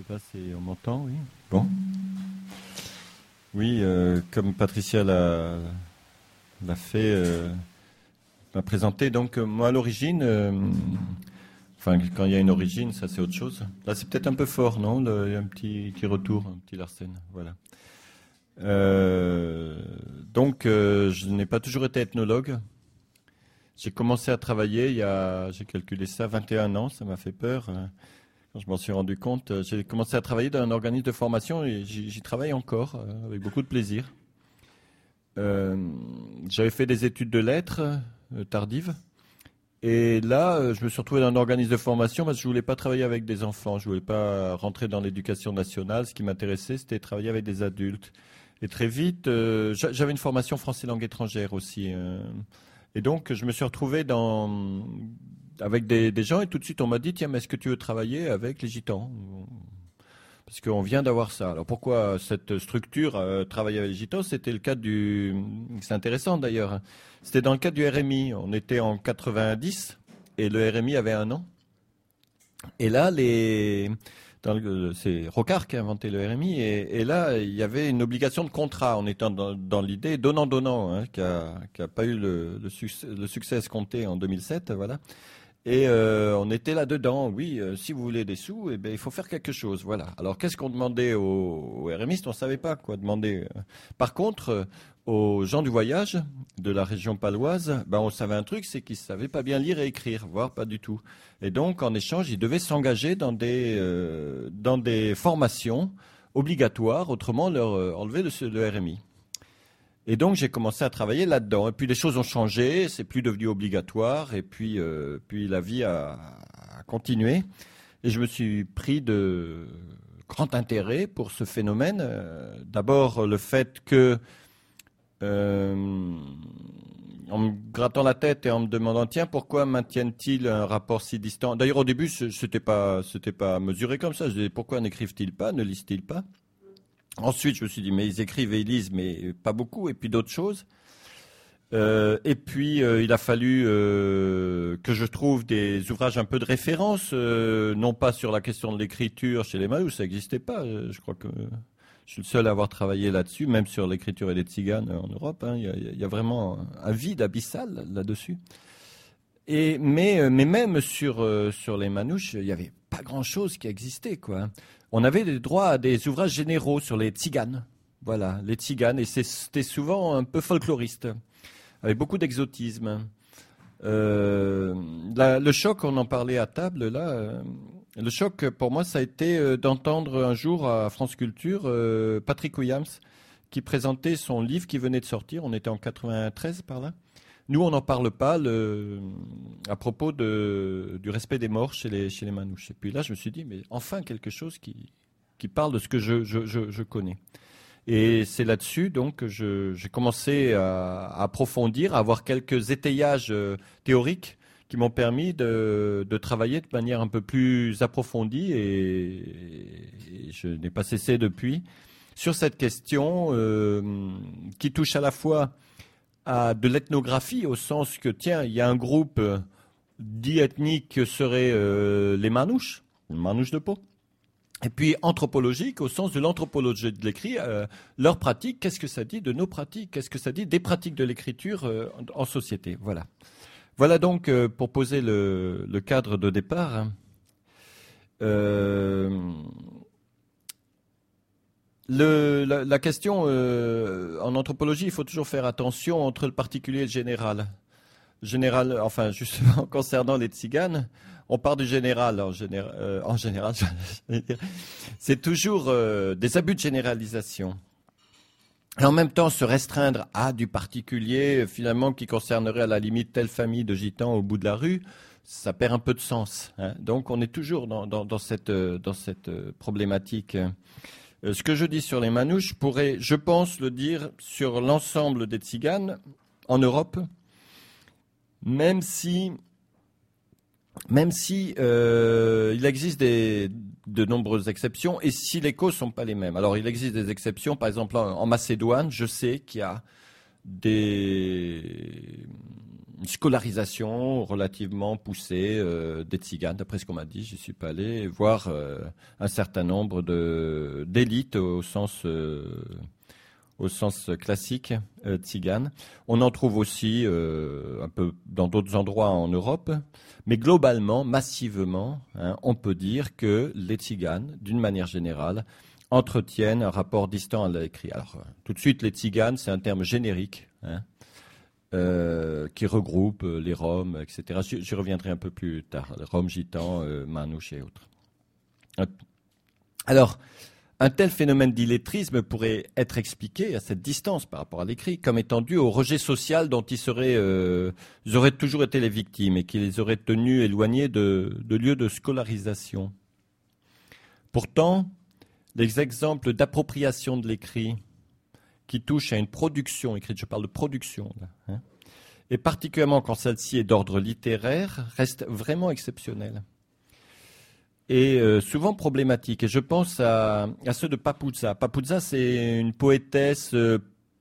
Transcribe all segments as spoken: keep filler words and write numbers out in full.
sais pas si on m'entend, oui. Bon. Oui, euh, comme Patricia l'a, l'a fait, euh, m'a présenté. Donc, euh, moi, à l'origine, euh, enfin, quand il y a une origine, ça, c'est autre chose. Là, c'est peut-être un peu fort, non? Le- Il y a un petit, petit retour, un petit Larsen. Voilà. Euh, donc, euh, je n'ai pas toujours été ethnologue. J'ai commencé à travailler il y a, j'ai calculé ça, vingt et un ans, ça m'a fait peur. euh, Quand je m'en suis rendu compte, euh, j'ai commencé à travailler dans un organisme de formation et j'y, j'y travaille encore euh, avec beaucoup de plaisir. Euh, j'avais fait des études de lettres euh, tardives et là, euh, je me suis retrouvé dans un organisme de formation parce que je voulais pas travailler avec des enfants, je voulais pas rentrer dans l'éducation nationale. Ce qui m'intéressait, c'était travailler avec des adultes. Et très vite, euh, j'a- j'avais une formation français langue étrangère aussi. euh, et donc, je me suis retrouvé dans, avec des, des gens et tout de suite, on m'a dit, tiens, mais est-ce que tu veux travailler avec les gitans? Parce qu'on vient d'avoir ça. Alors pourquoi cette structure euh, travailler avec les gitans? C'était le cadre du... C'est intéressant d'ailleurs. C'était dans le cadre du R M I. On était en quatre-vingt-dix et le R M I avait un an. Et là, les... dans le- c'est Rocard qui a inventé le R M I. Et, et là, il y avait une obligation de contrat. On était dans, dans l'idée donnant-donnant, hein, qui a, qui a pas eu le, le, succès, le succès escompté en deux mille sept. Voilà. Et euh, on était là-dedans, oui, euh, si vous voulez des sous, eh ben, il faut faire quelque chose, voilà. Alors qu'est-ce qu'on demandait aux, aux RMistes? On ne savait pas quoi demander. Par contre, euh, aux gens du voyage de la région paloise, ben, on savait un truc, c'est qu'ils ne savaient pas bien lire et écrire, voire pas du tout. Et donc, en échange, ils devaient s'engager dans des, euh, dans des formations obligatoires, autrement leur euh, enlever le, le R M I. Et donc j'ai commencé à travailler là-dedans. Et puis les choses ont changé, c'est plus devenu obligatoire. Et puis, euh, puis la vie a, a continué. Et je me suis pris de grand intérêt pour ce phénomène. Euh, D'abord le fait que, euh, en me grattant la tête et en me demandant, tiens, pourquoi maintiennent-ils un rapport si distant? D'ailleurs au début, ce n'était pas, c'était pas mesuré comme ça. Je disais, pourquoi n'écrivent-ils pas, ne lisent-ils pas? Ensuite, je me suis dit, mais ils écrivent et ils lisent, mais pas beaucoup, et puis d'autres choses. Euh, et puis, euh, il a fallu euh, que je trouve des ouvrages un peu de référence, euh, non pas sur la question de l'écriture chez les Malouches, ça n'existait pas. Euh, je crois que je suis le seul à avoir travaillé là-dessus, même sur l'écriture et les tziganes en Europe. Hein. Il y a, il y a vraiment un vide abyssal là-dessus. Et, mais, mais même sur, euh, sur les Manouches, il n'y avait pas grand-chose qui existait, quoi. On avait des droits à des ouvrages généraux sur les tziganes. Voilà, les tziganes. Et c'était souvent un peu folkloriste, avec beaucoup d'exotisme. Euh, la- le choc, on en parlait à table, là. euh, le choc, pour moi, ça a été euh, d'entendre un jour à France Culture euh, Patrick Williams, qui présentait son livre qui venait de sortir. On était en quatre-vingt-treize par là. Nous, on n'en parle pas le, à propos de, du respect des morts chez les, chez les Manouches. Et puis là, je me suis dit, mais enfin quelque chose qui, qui parle de ce que je, je, je, je connais. Et c'est là-dessus donc que je- j'ai commencé à, à approfondir, à avoir quelques étayages euh, théoriques qui m'ont permis de, de travailler de manière un peu plus approfondie et, et je n'ai pas cessé depuis sur cette question euh, qui touche à la fois à de l'ethnographie au sens que, tiens, il y a un groupe euh, dit ethnique que seraient euh, les Manouches, les Manouches de Pau. Et puis anthropologique au sens de l'anthropologie de l'écrit, euh, leur pratique, qu'est-ce que ça dit de nos pratiques, qu'est-ce que ça dit des pratiques de l'écriture euh, en, en société. Voilà. Voilà donc euh, pour poser le, le cadre de départ. Hein. Euh, Le, la, la question euh, en anthropologie, il faut toujours faire attention entre le particulier et le général. Général, enfin justement concernant les tziganes, on part du général en, général, euh, en général. C'est toujours euh, des abus de généralisation. Et en même temps, se restreindre à du particulier, finalement, qui concernerait à la limite telle famille de gitans au bout de la rue, ça perd un peu de sens. Hein. Donc, on est toujours dans, dans, dans cette, dans cette problématique. Euh, ce que je dis sur les Manouches, je pourrais, je pense, le dire sur l'ensemble des tziganes en Europe, même si, même si euh, il existe des, de nombreuses exceptions et si les causes sont pas les mêmes. Alors, il existe des exceptions. Par exemple, en, en Macédoine, je sais qu'il y a des une scolarisation relativement poussée euh, des Tziganes, d'après ce qu'on m'a dit, je n'y suis pas allé, voire euh, un certain nombre de, d'élites au sens, euh, au sens classique euh, Tzigane. On en trouve aussi euh, un peu dans d'autres endroits en Europe, mais globalement, massivement, hein, on peut dire que les Tziganes, d'une manière générale, entretiennent un rapport distant à l'écrit. Alors, tout de suite, les Tziganes, c'est un terme générique, hein, euh, qui regroupe euh, les Roms, et cetera. J'y, j'y reviendrai un peu plus tard. Les Roms, Gitans, euh, Manouches et autres. Alors, un tel phénomène d'illettrisme pourrait être expliqué à cette distance par rapport à l'écrit comme étant dû au rejet social dont ils, seraient, euh, ils auraient toujours été les victimes et qui les aurait tenus éloignés de, de lieux de scolarisation. Pourtant, les exemples d'appropriation de l'écrit qui touchent à une production écrite, je parle de production, là, hein, et particulièrement quand celle-ci est d'ordre littéraire, restent vraiment exceptionnels et euh, souvent problématiques. Et je pense à, à ceux de Papuza. Papuza, c'est une poétesse euh,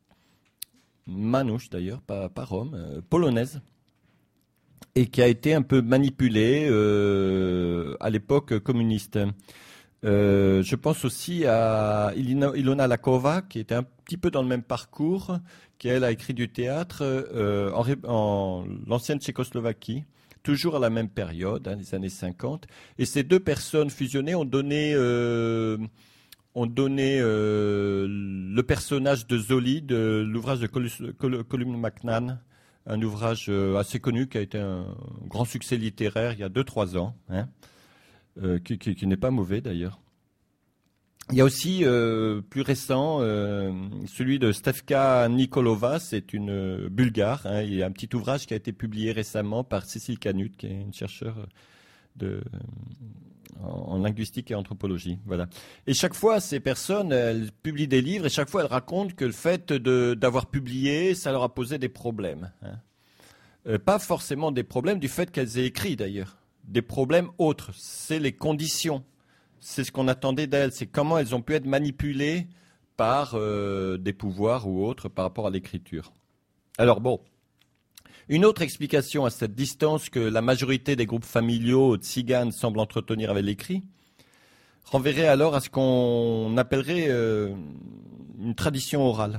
manouche d'ailleurs, pas, pas rome, euh, polonaise, et qui a été un peu manipulée euh, à l'époque communiste. Euh, je pense aussi à Ilina, Ilona Lakova, qui était un petit peu dans le même parcours, qui elle a écrit du théâtre euh, en, en l'ancienne Tchécoslovaquie, toujours à la même période, hein, les années cinquante. Et ces deux personnes fusionnées ont donné, euh, ont donné euh, le personnage de Zoli de l'ouvrage de Colum McNann, un ouvrage euh, assez connu qui a été un grand succès littéraire il y a deux trois ans. Hein. Euh, qui, qui, qui n'est pas mauvais d'ailleurs. Il y a aussi, euh, plus récent, euh, celui de Stefka Nikolova, c'est une euh, bulgare. Hein, il y a un petit ouvrage qui a été publié récemment par Cécile Canut, qui est une chercheure de, en, en linguistique et anthropologie. Voilà. Et chaque fois, ces personnes, elles publient des livres et chaque fois, elles racontent que le fait de, d'avoir publié, ça leur a posé des problèmes. Hein. Euh, pas forcément des problèmes du fait qu'elles aient écrit d'ailleurs. Des problèmes autres, c'est les conditions, c'est ce qu'on attendait d'elles, c'est comment elles ont pu être manipulées par euh, des pouvoirs ou autres par rapport à l'écriture. Alors bon, une autre explication à cette distance que la majorité des groupes familiaux tziganes semblent entretenir avec l'écrit renverrait alors à ce qu'on appellerait euh, une tradition orale.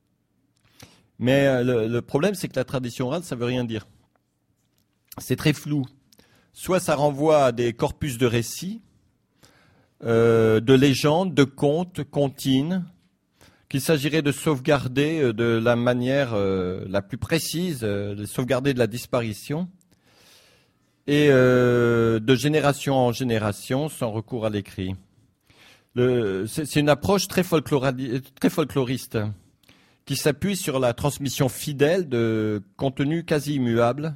Mais euh, le, le problème, c'est que la tradition orale, ça ne veut rien dire. C'est très flou. Soit ça renvoie à des corpus de récits, euh, de légendes, de contes, comptines, qu'il s'agirait de sauvegarder de la manière euh, la plus précise, euh, de sauvegarder de la disparition, et euh, de génération en génération sans recours à l'écrit. Le, c'est, c'est une approche très, folklori- très folkloriste qui s'appuie sur la transmission fidèle de contenus quasi immuables,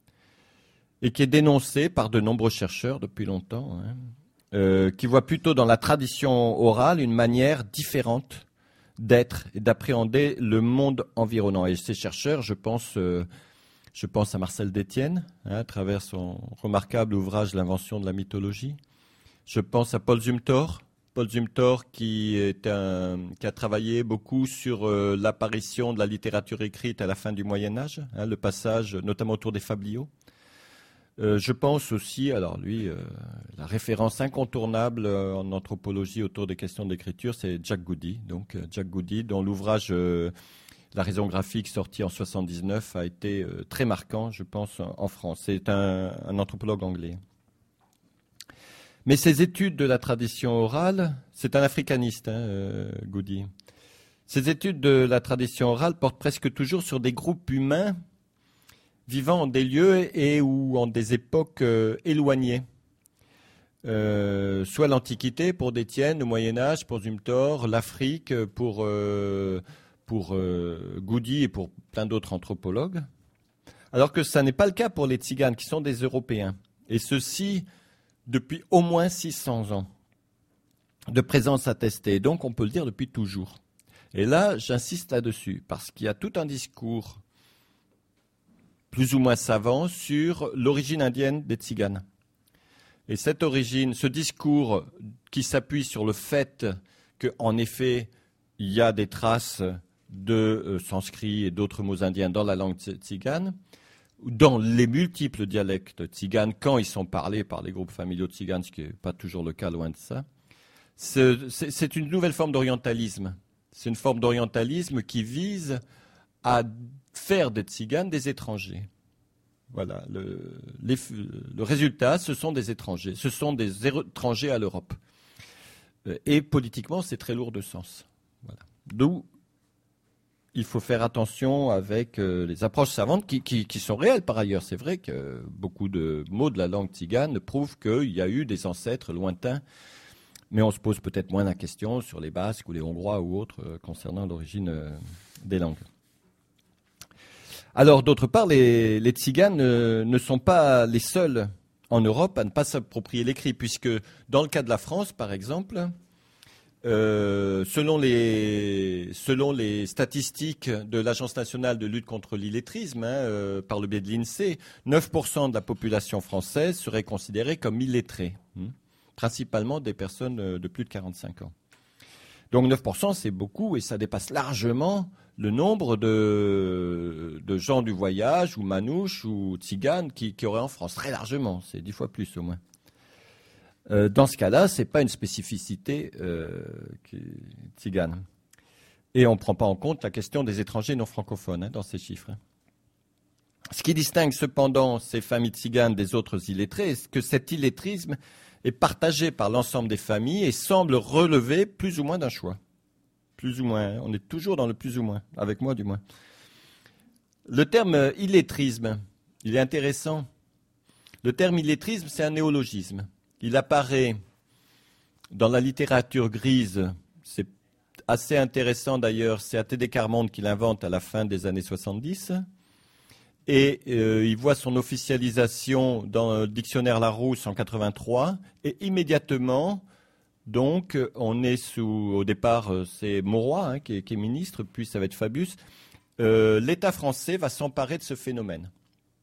et qui est dénoncé par de nombreux chercheurs depuis longtemps, hein, euh, qui voient plutôt dans la tradition orale une manière différente d'être et d'appréhender le monde environnant. Et ces chercheurs, je pense, euh, je pense à Marcel Détienne, hein, à travers son remarquable ouvrage L'invention de la mythologie. Je pense à Paul Zumthor, Paul Zumthor qui, est un, qui a travaillé beaucoup sur euh, l'apparition de la littérature écrite à la fin du Moyen-Âge, hein, le passage notamment autour des fabliaux. Euh, je pense aussi, alors lui, euh, la référence incontournable euh, en anthropologie autour des questions d'écriture, c'est Jack Goody. Donc euh, Jack Goody, dont l'ouvrage euh, La raison graphique, sorti en soixante-dix-neuf, a été euh, très marquant, je pense, en, en France. C'est un, un anthropologue anglais. Mais ces études de la tradition orale, c'est un africaniste, hein, euh, Goody. Ces études de la tradition orale portent presque toujours sur des groupes humains vivant en des lieux et ou en des époques euh, éloignées. Euh, soit l'Antiquité pour Détienne, le Moyen-Âge pour Zumthor, l'Afrique pour, euh, pour euh, Goody et pour plein d'autres anthropologues. Alors que ça n'est pas le cas pour les Tziganes, qui sont des Européens. Et ceci depuis au moins six cents ans de présence attestée. Donc on peut le dire depuis toujours. Et là, j'insiste là-dessus, parce qu'il y a tout un discours plus ou moins savant sur l'origine indienne des Tziganes. Et cette origine, ce discours qui s'appuie sur le fait qu'en effet, il y a des traces de euh, sanskrit et d'autres mots indiens dans la langue tzigane, dans les multiples dialectes tziganes, quand ils sont parlés par les groupes familiaux tziganes, ce qui n'est pas toujours le cas, loin de ça, c'est, c'est, c'est une nouvelle forme d'orientalisme. C'est une forme d'orientalisme qui vise à faire des tziganes des étrangers. Voilà, le, les, le résultat, ce sont des étrangers, ce sont des étrangers à l'Europe. Et politiquement, c'est très lourd de sens. Voilà. D'où il faut faire attention avec euh, les approches savantes qui, qui, qui sont réelles par ailleurs. C'est vrai que beaucoup de mots de la langue tzigane prouvent qu'il y a eu des ancêtres lointains, mais on se pose peut-être moins la question sur les Basques ou les Hongrois ou autres euh, concernant l'origine euh, des langues. Alors, d'autre part, les, les tziganes euh, ne sont pas les seuls en Europe à ne pas s'approprier l'écrit, puisque dans le cas de la France, par exemple, euh, selon, les, selon les statistiques de l'Agence nationale de lutte contre l'illettrisme, hein, euh, par le biais de l'INSEE, neuf pour cent de la population française serait considérée comme illettrée, hein, principalement des personnes de plus de quarante-cinq ans. Donc neuf pour cent, c'est beaucoup et ça dépasse largement le nombre de, de gens du voyage ou manouches ou tziganes qui, qui auraient en France. Très largement, c'est dix fois plus au moins. Euh, dans ce cas-là, ce n'est pas une spécificité euh, tzigane. Et on ne prend pas en compte la question des étrangers non francophones hein, dans ces chiffres. Ce qui distingue cependant ces familles tziganes des autres illettrés, c'est que cet illettrisme est partagé par l'ensemble des familles et semble relever plus ou moins d'un choix. Plus ou moins, on est toujours dans le plus ou moins, avec moi du moins. Le terme illettrisme, il est intéressant. Le terme illettrisme, c'est un néologisme. Il apparaît dans la littérature grise, c'est assez intéressant d'ailleurs, c'est Athédé Carmonde qui l'invente à la fin des années soixante-dix. Et euh, il voit son officialisation dans le dictionnaire Larousse en quatre-vingt-trois. Et immédiatement, donc, on est sous, au départ, c'est Mauroy hein, qui, est, qui est ministre, puis ça va être Fabius. Euh, L'État français va s'emparer de ce phénomène.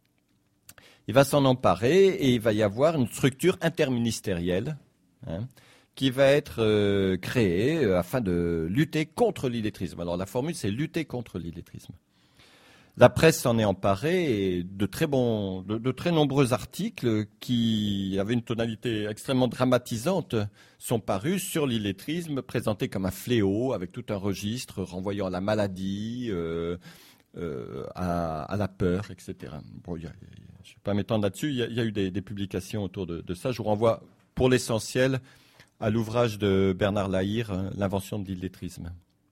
Il va s'en emparer et il va y avoir une structure interministérielle hein, qui va être euh, créée euh, afin de lutter contre l'illettrisme. Alors la formule, c'est lutter contre l'illettrisme. La presse s'en est emparée et de très, bons, de, de très nombreux articles qui avaient une tonalité extrêmement dramatisante sont parus sur l'illettrisme, présenté comme un fléau, avec tout un registre renvoyant à la maladie, euh, euh, à, à la peur, et cetera. Bon, y a, je ne vais pas m'étendre là-dessus, il y a, il y a eu des, des publications autour de, de ça. Je vous renvoie pour l'essentiel à l'ouvrage de Bernard Lahire, L'invention de l'illettrisme.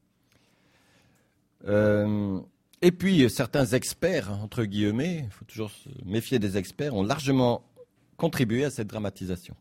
Euh, Et puis, certains experts, entre guillemets, il faut toujours se méfier des experts, ont largement contribué à cette dramatisation.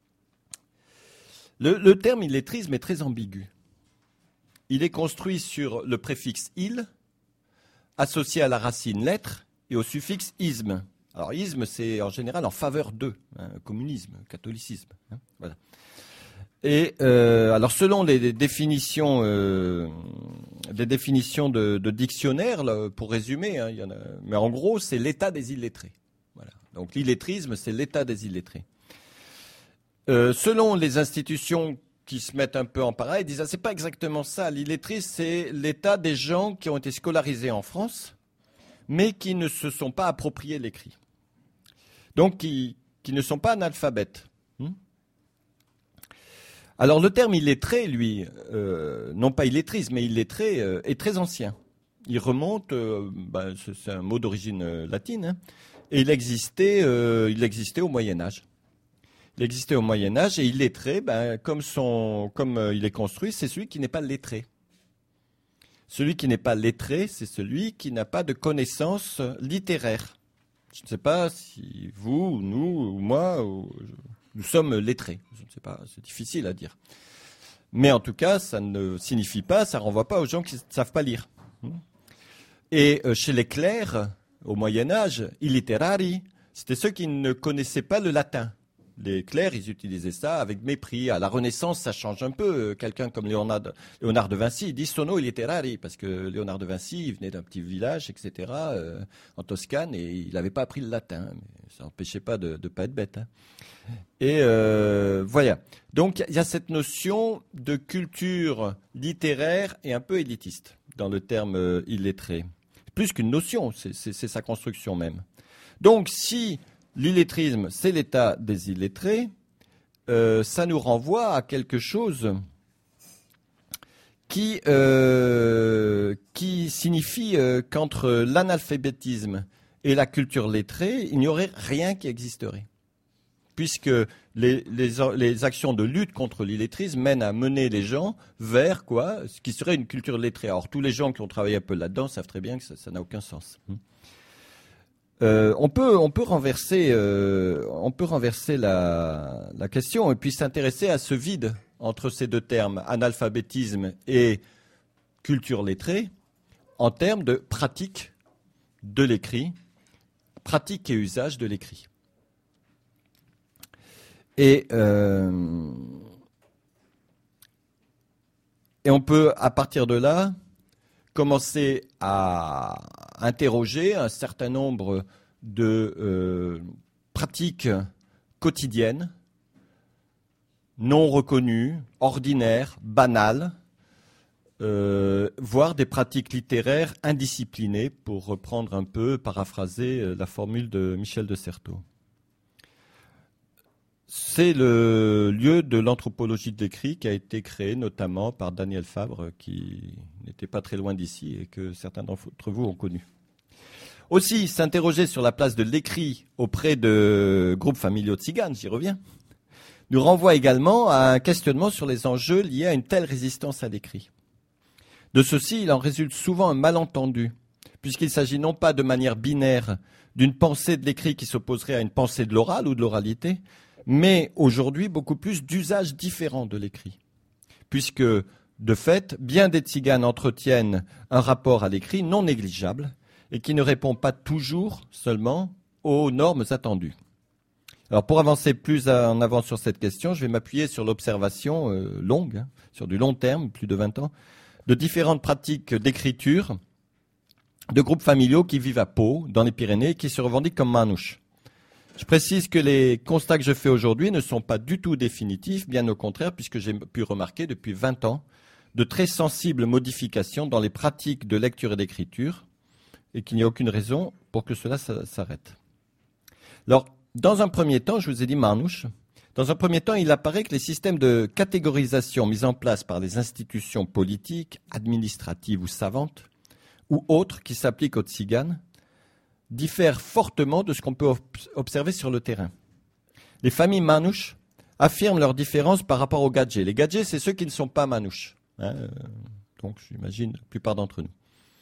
Le, le terme illettrisme est très ambigu. Il est construit sur le préfixe « il », associé à la racine « lettre » et au suffixe « isme ». Alors, isme, c'est en général en faveur de, hein, communisme, catholicisme. Hein, voilà. Et euh, alors selon les, les définitions, euh, les définitions de, de dictionnaire, là, pour résumer, hein, il y en a, mais en gros c'est l'état des illettrés. Voilà. Donc l'illettrisme c'est l'état des illettrés. Euh, selon les institutions qui se mettent un peu en parallèle, ils disent ah, c'est pas exactement ça. L'illettrisme c'est l'état des gens qui ont été scolarisés en France, mais qui ne se sont pas appropriés l'écrit. Donc qui, qui ne sont pas analphabètes. Hmm Alors le terme illettré, lui, euh, non pas illettrisme, mais illettré, euh, est très ancien. Il remonte, euh, bah, c'est un mot d'origine euh, latine, hein, et il existait, euh, il existait au Moyen-Âge. Il existait au Moyen-Âge et illettré, bah, comme, son, comme euh, il est construit, c'est celui qui n'est pas lettré. Celui qui n'est pas lettré, c'est celui qui n'a pas de connaissances littéraires. Je ne sais pas si vous, ou nous, ou moi, ou, nous sommes lettrés. Je ne sais pas, c'est difficile à dire. Mais en tout cas, ça ne signifie pas, ça ne renvoie pas aux gens qui ne savent pas lire. Et chez les clercs, au Moyen-Âge, illiterari, c'était ceux qui ne connaissaient pas le latin. Les clercs, ils utilisaient ça avec mépris. À la Renaissance, ça change un peu. Quelqu'un comme Léonard de, Léonard de Vinci, il dit sono illiterari, parce que Léonard de Vinci, il venait d'un petit village, et cetera, euh, en Toscane, et il n'avait pas appris le latin. Mais ça n'empêchait pas de ne pas être bête. Hein. Et euh, voilà. Donc, il y a cette notion de culture littéraire et un peu élitiste dans le terme euh, illettré. Plus qu'une notion, c'est, c'est, c'est sa construction même. Donc, si l'illettrisme, c'est l'état des illettrés, euh, ça nous renvoie à quelque chose qui, euh, qui signifie euh, qu'entre l'analphabétisme et la culture lettrée, il n'y aurait rien qui existerait. Puisque les, les, les actions de lutte contre l'illettrisme mènent à mener les gens vers quoi, ce qui serait une culture lettrée. Alors tous les gens qui ont travaillé un peu là-dedans savent très bien que ça n'a aucun sens. Euh, on peut, on peut renverser, euh, on peut renverser la, la question et puis s'intéresser à ce vide entre ces deux termes, analphabétisme et culture lettrée, en termes de pratique de l'écrit, pratique et usage de l'écrit. Et, euh, et on peut, à partir de là, commencer à interroger un certain nombre de euh, pratiques quotidiennes, non reconnues, ordinaires, banales, euh, voire des pratiques littéraires indisciplinées, pour reprendre un peu, paraphraser la formule de Michel de Certeau. C'est le lieu de l'anthropologie de l'écrit qui a été créé notamment par Daniel Fabre, qui n'était pas très loin d'ici et que certains d'entre vous ont connu. Aussi, s'interroger sur la place de l'écrit auprès de groupes familiaux tziganes, j'y reviens, nous renvoie également à un questionnement sur les enjeux liés à une telle résistance à l'écrit. De ceci, il en résulte souvent un malentendu, puisqu'il s'agit non pas de manière binaire d'une pensée de l'écrit qui s'opposerait à une pensée de l'oral ou de l'oralité, mais aujourd'hui beaucoup plus d'usages différents de l'écrit. Puisque, de fait, bien des tziganes entretiennent un rapport à l'écrit non négligeable et qui ne répond pas toujours seulement aux normes attendues. Alors pour avancer plus en avant sur cette question, je vais m'appuyer sur l'observation euh, longue, hein, sur du long terme, plus de vingt ans, de différentes pratiques d'écriture de groupes familiaux qui vivent à Pau, dans les Pyrénées, et qui se revendiquent comme manouches. Je précise que les constats que je fais aujourd'hui ne sont pas du tout définitifs, bien au contraire, puisque j'ai pu remarquer depuis vingt ans de très sensibles modifications dans les pratiques de lecture et d'écriture, et qu'il n'y a aucune raison pour que cela s'arrête. Alors, dans un premier temps, je vous ai dit manouche, dans un premier temps, il apparaît que les systèmes de catégorisation mis en place par les institutions politiques, administratives ou savantes, ou autres qui s'appliquent aux tziganes, diffèrent fortement de ce qu'on peut observer sur le terrain. Les familles manouches affirment leur différence par rapport aux gadgets. Les gadgets, c'est ceux qui ne sont pas manouches. Hein, donc, j'imagine, la plupart d'entre nous.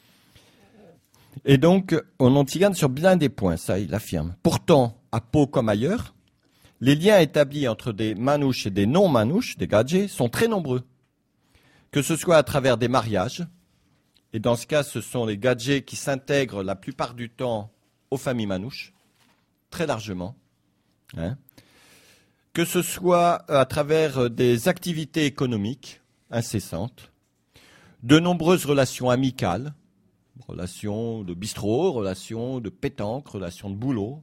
Et donc, on en tzigane sur bien des points, ça, il affirme. Pourtant, à Pau comme ailleurs, les liens établis entre des manouches et des non-manouches, des gadgets, sont très nombreux. Que ce soit à travers des mariages, et dans ce cas, ce sont les gadgets qui s'intègrent la plupart du temps aux familles manouches, très largement. Hein. Que ce soit à travers des activités économiques incessantes, de nombreuses relations amicales, relations de bistrot, relations de pétanque, relations de boulot,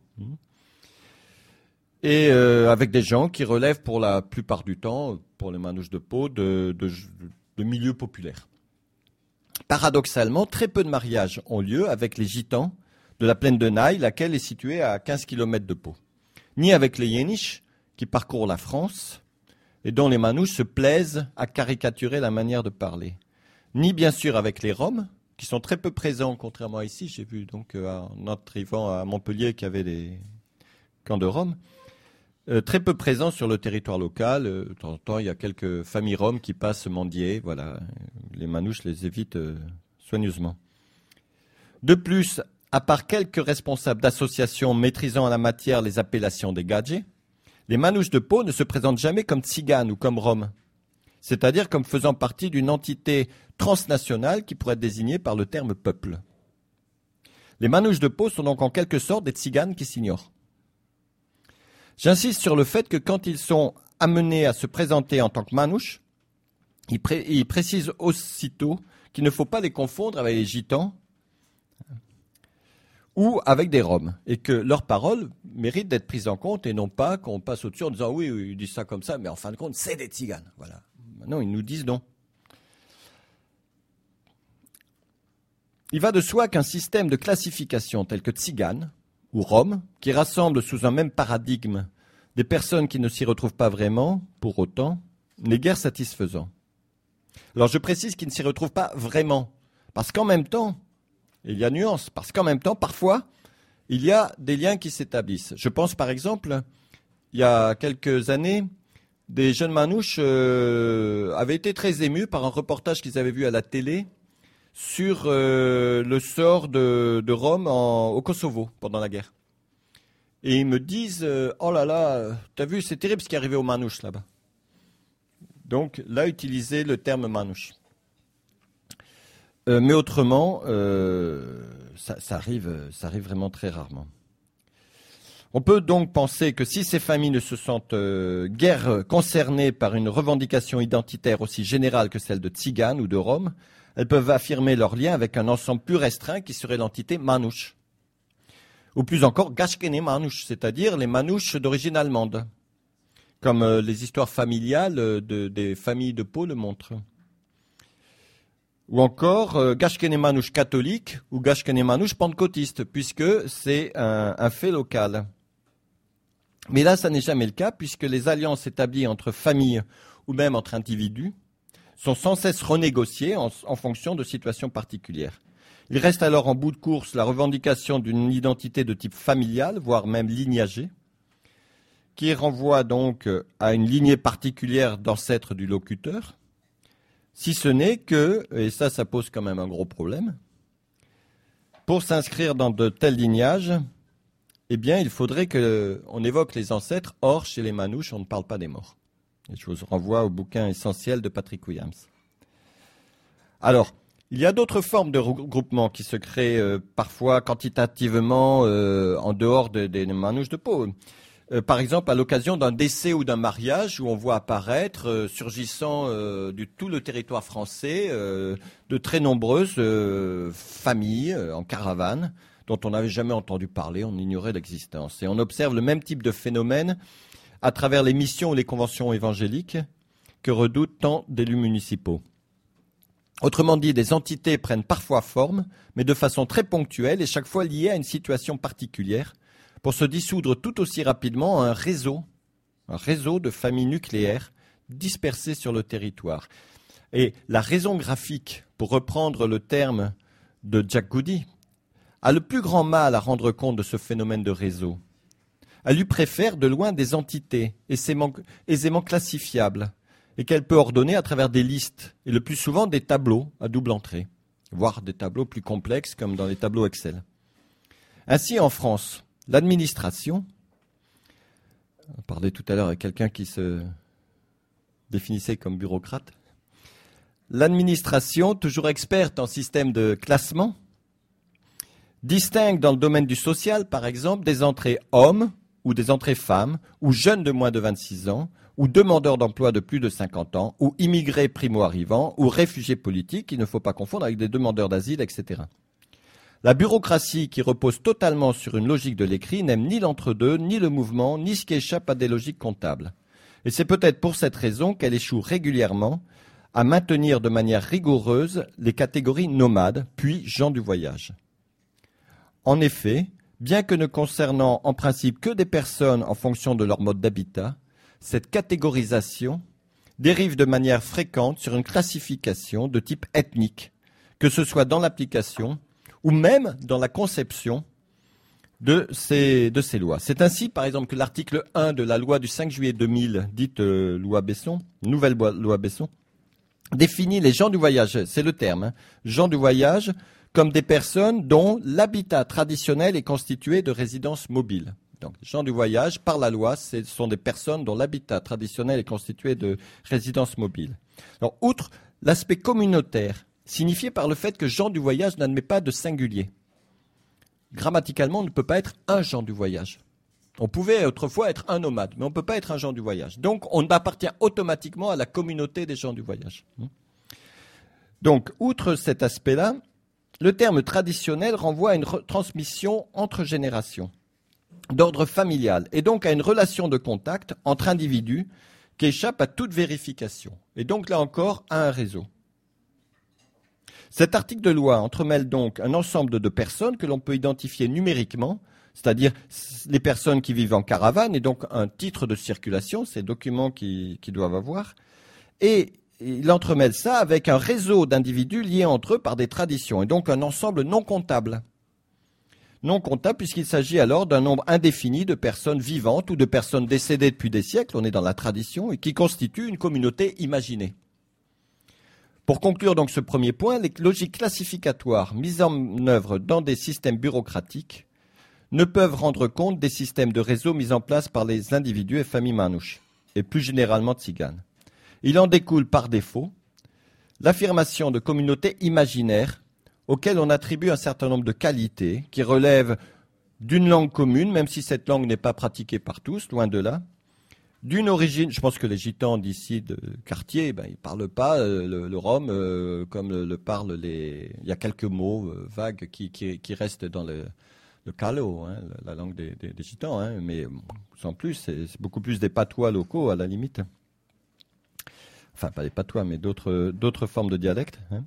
et euh, avec des gens qui relèvent pour la plupart du temps, pour les manouches de Pau, de, de, de milieux populaires. Paradoxalement, très peu de mariages ont lieu avec les gitans de la plaine de Naï, laquelle est située à quinze kilomètres de Pau, ni avec les yéniches qui parcourent la France et dont les manouches se plaisent à caricaturer la manière de parler, ni bien sûr avec les Roms, qui sont très peu présents, contrairement à ici. J'ai vu donc euh, en arrivant à Montpellier qu'il y avait des camps de Roms, euh, très peu présents sur le territoire local. Euh, de temps en temps, il y a quelques familles roms qui passent mendier. Voilà, les manouches les évitent euh, soigneusement. De plus, à part quelques responsables d'associations maîtrisant en la matière les appellations des gadgets, les manouches de Pau ne se présentent jamais comme tziganes ou comme roms, c'est-à-dire comme faisant partie d'une entité transnationale qui pourrait être désignée par le terme peuple. Les manouches de Pau sont donc en quelque sorte des tziganes qui s'ignorent. J'insiste sur le fait que quand ils sont amenés à se présenter en tant que manouches, ils, pré- ils précisent aussitôt qu'il ne faut pas les confondre avec les gitans ou avec des roms, et que leurs paroles méritent d'être prises en compte et non pas qu'on passe au-dessus en disant oui, oui, ils disent ça comme ça, mais en fin de compte, c'est des tziganes. Voilà. Maintenant, ils nous disent non. Il va de soi qu'un système de classification tel que tzigane ou Rome, qui rassemble sous un même paradigme des personnes qui ne s'y retrouvent pas vraiment, pour autant, n'est guère satisfaisant. Alors je précise qu'ils ne s'y retrouvent pas vraiment, parce qu'en même temps, il y a nuance, parce qu'en même temps, parfois, il y a des liens qui s'établissent. Je pense par exemple, il y a quelques années, des jeunes manouches euh, avaient été très émus par un reportage qu'ils avaient vu à la télé sur euh, le sort de, de Roms en, au Kosovo pendant la guerre. Et ils me disent euh, « Oh là là, t'as vu, c'est terrible ce qui est arrivé aux manouches là-bas. » Donc là, utiliser le terme manouche. Euh, mais autrement, euh, ça, ça, arrive, ça arrive vraiment très rarement. On peut donc penser que si ces familles ne se sentent euh, guère concernées par une revendication identitaire aussi générale que celle de Tziganes ou de Roms, elles peuvent affirmer leur lien avec un ensemble plus restreint qui serait l'entité manouche. Ou plus encore, Gashkene manouche, c'est-à-dire les manouches d'origine allemande, comme euh, les histoires familiales de, des familles de Pau le montrent. Ou encore euh, Gashkene manouche catholique ou Gashkene manouche pentecôtiste, puisque c'est un, un fait local. Mais là, ça n'est jamais le cas, puisque les alliances établies entre familles ou même entre individus sont sans cesse renégociées en, en fonction de situations particulières. Il reste alors en bout de course la revendication d'une identité de type familial, voire même lignagée, qui renvoie donc à une lignée particulière d'ancêtres du locuteur, si ce n'est que, et ça, ça pose quand même un gros problème, pour s'inscrire dans de tels lignages, eh bien, il faudrait qu'on évoque les ancêtres. Or, chez les manouches, on ne parle pas des morts. Et je vous renvoie au bouquin essentiel de Patrick Williams. Alors, il y a d'autres formes de regroupement qui se créent euh, parfois quantitativement euh, en dehors des de, de manouches de Pau. Euh, par exemple, à l'occasion d'un décès ou d'un mariage où on voit apparaître, euh, surgissant euh, du tout le territoire français, euh, de très nombreuses euh, familles euh, en caravane, dont on n'avait jamais entendu parler, on ignorait l'existence. Et on observe le même type de phénomène à travers les missions ou les conventions évangéliques que redoutent tant d'élus municipaux. Autrement dit, des entités prennent parfois forme, mais de façon très ponctuelle et chaque fois liées à une situation particulière, pour se dissoudre tout aussi rapidement en un réseau, un réseau de familles nucléaires dispersées sur le territoire. Et la raison graphique, pour reprendre le terme de Jack Goody, a le plus grand mal à rendre compte de ce phénomène de réseau. Elle lui préfère de loin des entités aisément classifiables et qu'elle peut ordonner à travers des listes et le plus souvent des tableaux à double entrée, voire des tableaux plus complexes comme dans les tableaux Excel. Ainsi, en France, l'administration, on parlait tout à l'heure avec quelqu'un qui se définissait comme bureaucrate, l'administration, toujours experte en système de classement, distingue dans le domaine du social, par exemple, des entrées hommes ou des entrées femmes, ou jeunes de moins de vingt-six ans, ou demandeurs d'emploi de plus de cinquante ans, ou immigrés primo-arrivants, ou réfugiés politiques, qu'il ne faut pas confondre avec des demandeurs d'asile, et cetera. La bureaucratie, qui repose totalement sur une logique de l'écrit, n'aime ni l'entre-deux, ni le mouvement, ni ce qui échappe à des logiques comptables. Et c'est peut-être pour cette raison qu'elle échoue régulièrement à maintenir de manière rigoureuse les catégories nomades, puis gens du voyage. En effet, bien que ne concernant en principe que des personnes en fonction de leur mode d'habitat, cette catégorisation dérive de manière fréquente sur une classification de type ethnique, que ce soit dans l'application ou même dans la conception de ces, de ces lois. C'est ainsi, par exemple, que l'article un de la loi du cinq juillet deux mille, dite euh, loi Besson, nouvelle loi Besson, définit les gens du voyage, c'est le terme, hein, gens du voyage, comme des personnes dont l'habitat traditionnel est constitué de résidences mobiles. Donc, les gens du voyage, par la loi, ce sont des personnes dont l'habitat traditionnel est constitué de résidences mobiles. Alors, outre l'aspect communautaire, signifié par le fait que gens du voyage n'admet pas de singulier. Grammaticalement, on ne peut pas être un gens du voyage. On pouvait autrefois être un nomade, mais on ne peut pas être un gens du voyage. Donc, on appartient automatiquement à la communauté des gens du voyage. Donc, outre cet aspect-là, le terme traditionnel renvoie à une transmission entre générations, d'ordre familial, et donc à une relation de contact entre individus qui échappe à toute vérification, et donc là encore à un réseau. Cet article de loi entremêle donc un ensemble de personnes que l'on peut identifier numériquement c'est-à-dire les personnes qui vivent en caravane, et donc un titre de circulation, ces documents qu'ils qui doivent avoir, et il entremêle ça avec un réseau d'individus liés entre eux par des traditions, et donc un ensemble non comptable. Non comptable puisqu'il s'agit alors d'un nombre indéfini de personnes vivantes ou de personnes décédées depuis des siècles, on est dans la tradition, et qui constituent une communauté imaginée. Pour conclure donc ce premier point, les logiques classificatoires mises en œuvre dans des systèmes bureaucratiques ne peuvent rendre compte des systèmes de réseau mis en place par les individus et familles manouches, et plus généralement tziganes. Il en découle par défaut l'affirmation de communautés imaginaires auxquelles on attribue un certain nombre de qualités qui relèvent d'une langue commune, même si cette langue n'est pas pratiquée par tous, loin de là, d'une origine, je pense que les gitans d'ici, de quartier, ben, ils ne parlent pas euh, le, le rome euh, comme le, le parlent les... Il y a quelques mots euh, vagues qui, qui, qui restent dans le, le calo, hein, la langue des, des, des gitans, hein, mais sans plus, c'est, c'est beaucoup plus des patois locaux à la limite. Enfin, pas des patois, mais d'autres, d'autres formes de dialectes. Hein.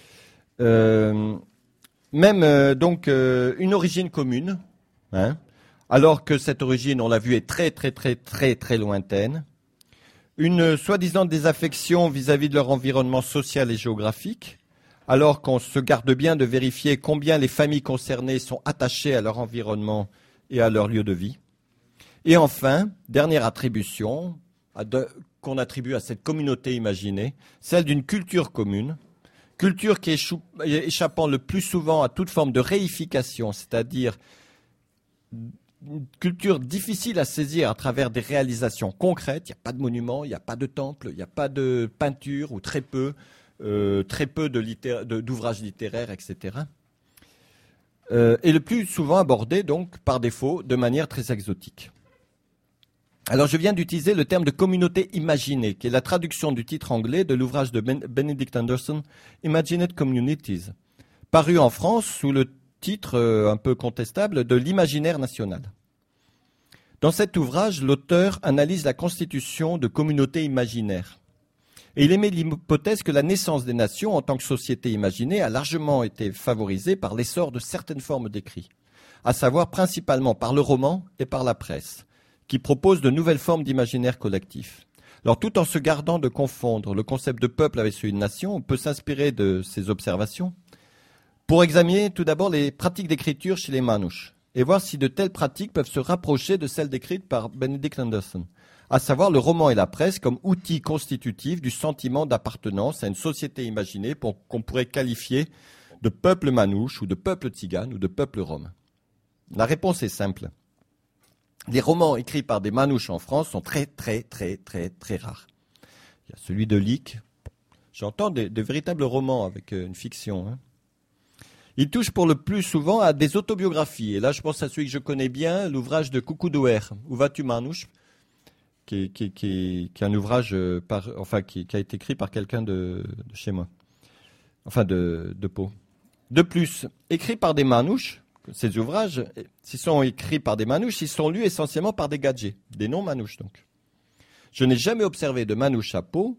Euh, même euh, donc euh, une origine commune, hein, alors que cette origine, on l'a vu, est très très très très très lointaine. Une soi-disant désaffection vis-à-vis de leur environnement social et géographique, alors qu'on se garde bien de vérifier combien les familles concernées sont attachées à leur environnement et à leur lieu de vie. Et enfin, dernière attribution à de, qu'on attribue à cette communauté imaginée, celle d'une culture commune, culture qui échou, échappant le plus souvent à toute forme de réification, c'est-à-dire une culture difficile à saisir à travers des réalisations concrètes. Il n'y a pas de monuments, il n'y a pas de temple, il n'y a pas de peinture, ou très peu, euh, très peu de littéra- de, d'ouvrages littéraires, et cetera. Euh, et le plus souvent abordé, donc, par défaut, de manière très exotique. Alors, je viens d'utiliser le terme de communauté imaginée, qui est la traduction du titre anglais de l'ouvrage de ben- Benedict Anderson, Imagined Communities, paru en France sous le titre euh, un peu contestable de l'imaginaire national. Dans cet ouvrage, l'auteur analyse la constitution de communautés imaginaires. Et il émet l'hypothèse que la naissance des nations en tant que société imaginée a largement été favorisée par l'essor de certaines formes d'écrit, à savoir principalement par le roman et par la presse, qui proposent de nouvelles formes d'imaginaire collectif. Alors, tout en se gardant de confondre le concept de peuple avec celui de nation, on peut s'inspirer de ces observations pour examiner tout d'abord les pratiques d'écriture chez les manouches et voir si de telles pratiques peuvent se rapprocher de celles décrites par Benedict Anderson, à savoir le roman et la presse comme outils constitutifs du sentiment d'appartenance à une société imaginée pour, qu'on pourrait qualifier de peuple manouche ou de peuple tzigane ou de peuple rome. La réponse est simple. Les romans écrits par des manouches en France sont très, très, très, très, très rares. Il y a celui de Lick. J'entends des, des véritables romans avec une fiction. Hein. Il touche pour le plus souvent à des autobiographies. Et là, je pense à celui que je connais bien, l'ouvrage de Coucou Douer, Où vas-tu, Manouche, qui, qui, qui, qui est un ouvrage par, enfin, qui, qui a été écrit par quelqu'un de, de chez moi, enfin de, de Pau. De plus, écrit par des manouches, ces ouvrages, s'ils sont écrits par des manouches, ils sont lus essentiellement par des gadgets, des non-manouches donc. Je n'ai jamais observé de manouche à Pau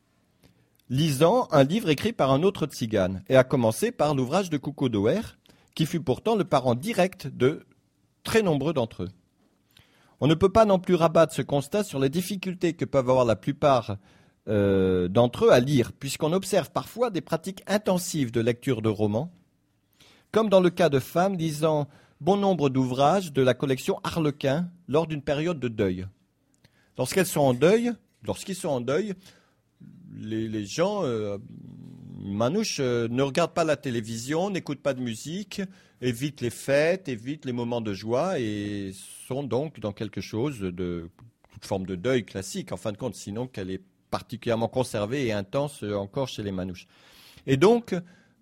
lisant un livre écrit par un autre tzigane, et à commencer par l'ouvrage de Coucou Douer, qui fut pourtant le parent direct de très nombreux d'entre eux. On ne peut pas non plus rabattre ce constat sur les difficultés que peuvent avoir la plupart euh, d'entre eux à lire, puisqu'on observe parfois des pratiques intensives de lecture de romans, comme dans le cas de femmes lisant bon nombre d'ouvrages de la collection Harlequin lors d'une période de deuil. Lorsqu'elles sont en deuil, lorsqu'ils sont en deuil, les, les gens, euh, manouches, euh, ne regardent pas la télévision, n'écoutent pas de musique, évitent les fêtes, évitent les moments de joie et sont donc dans quelque chose de toute forme de deuil classique, en fin de compte, sinon qu'elle est particulièrement conservée et intense encore chez les manouches. Et donc,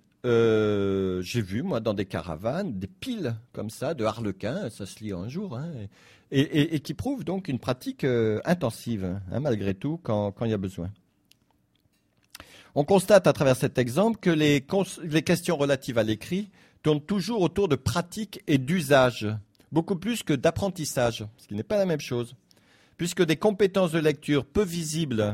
Euh, j'ai vu, moi, dans des caravanes, des piles comme ça, de harlequins, ça se lit un jour, hein, et, et, et qui prouvent donc une pratique euh, intensive, hein, malgré tout, quand, quand il y a besoin. On constate à travers cet exemple que les, cons- les questions relatives à l'écrit tournent toujours autour de pratiques et d'usages, beaucoup plus que d'apprentissage, ce qui n'est pas la même chose, puisque des compétences de lecture peu visibles